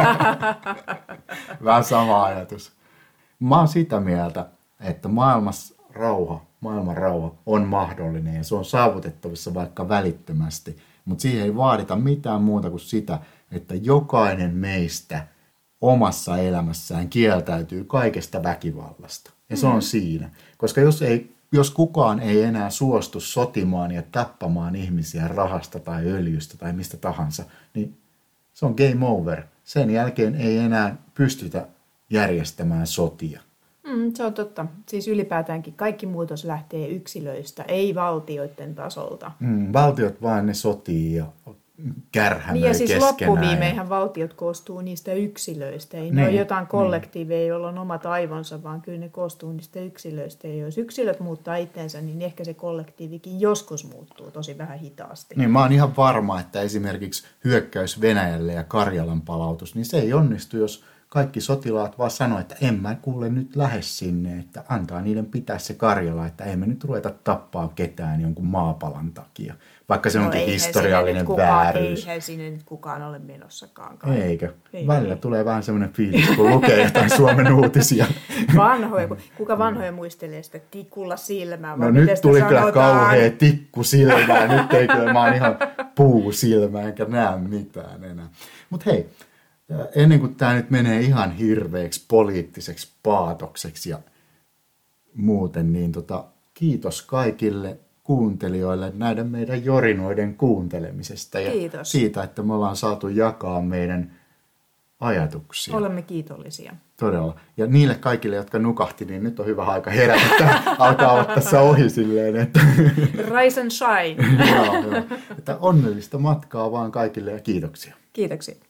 Vähän sama ajatus. Mä oon sitä mieltä, että maailman rauha on mahdollinen ja se on saavutettavissa vaikka välittömästi. Mutta siihen ei vaadita mitään muuta kuin sitä, että jokainen meistä omassa elämässään kieltäytyy kaikesta väkivallasta. Ja se on siinä. Koska jos kukaan ei enää suostu sotimaan ja tappamaan ihmisiä rahasta tai öljystä tai mistä tahansa, niin se on game over. Sen jälkeen ei enää pystytä järjestämään sotia. Se on totta. Siis ylipäätäänkin kaikki muutos lähtee yksilöistä, ei valtioiden tasolta. Valtiot vaan ne sotii ja kärhämöi niin ja siis keskenään. loppuviimeinhän valtiot koostuu niistä yksilöistä. Ei ne ole jotain kollektiiveja, joilla on omat aivonsa, vaan kyllä ne koostuu niistä yksilöistä. Ja jos yksilöt muuttaa itsensä, niin ehkä se kollektiivikin joskus muuttuu tosi vähän hitaasti. Niin mä oon ihan varma, että esimerkiksi hyökkäys Venäjälle ja Karjalan palautus, niin se ei onnistu, jos kaikki sotilaat vaan sanoo, että en mä kuule nyt lähde sinne, että antaa niiden pitää se Karjala, että emme nyt ruveta tappaa ketään jonkun maapalan takia, vaikka se onkin historiallinen vääryys. Eihän sinne nyt kukaan ole menossakaan. Eikö? Välillä tulee vähän semmoinen fiilis, kun lukee jotain Suomen uutisia. Kuka vanhoja muistelee sitä tikulla silmää? No nyt tuli kyllä kauhea tikku silmää, nyt ei kyllä, mä oon ihan puu silmää, enkä näe mitään enää. Mutta hei, ennen kuin tämä nyt menee ihan hirveäksi poliittiseksi paatokseksi ja muuten, niin kiitos kaikille kuuntelijoille näiden meidän jorinoiden kuuntelemisesta. Ja kiitos. Siitä, että me ollaan saatu jakaa meidän ajatuksia. Olemme kiitollisia. Todella. Ja niille kaikille, jotka nukahti, niin nyt on hyvä aika herätä. Alkaa olla tässä ohi silleen, että rise and shine. Joo. Että onnellista matkaa vaan kaikille ja kiitoksia. Kiitoksia.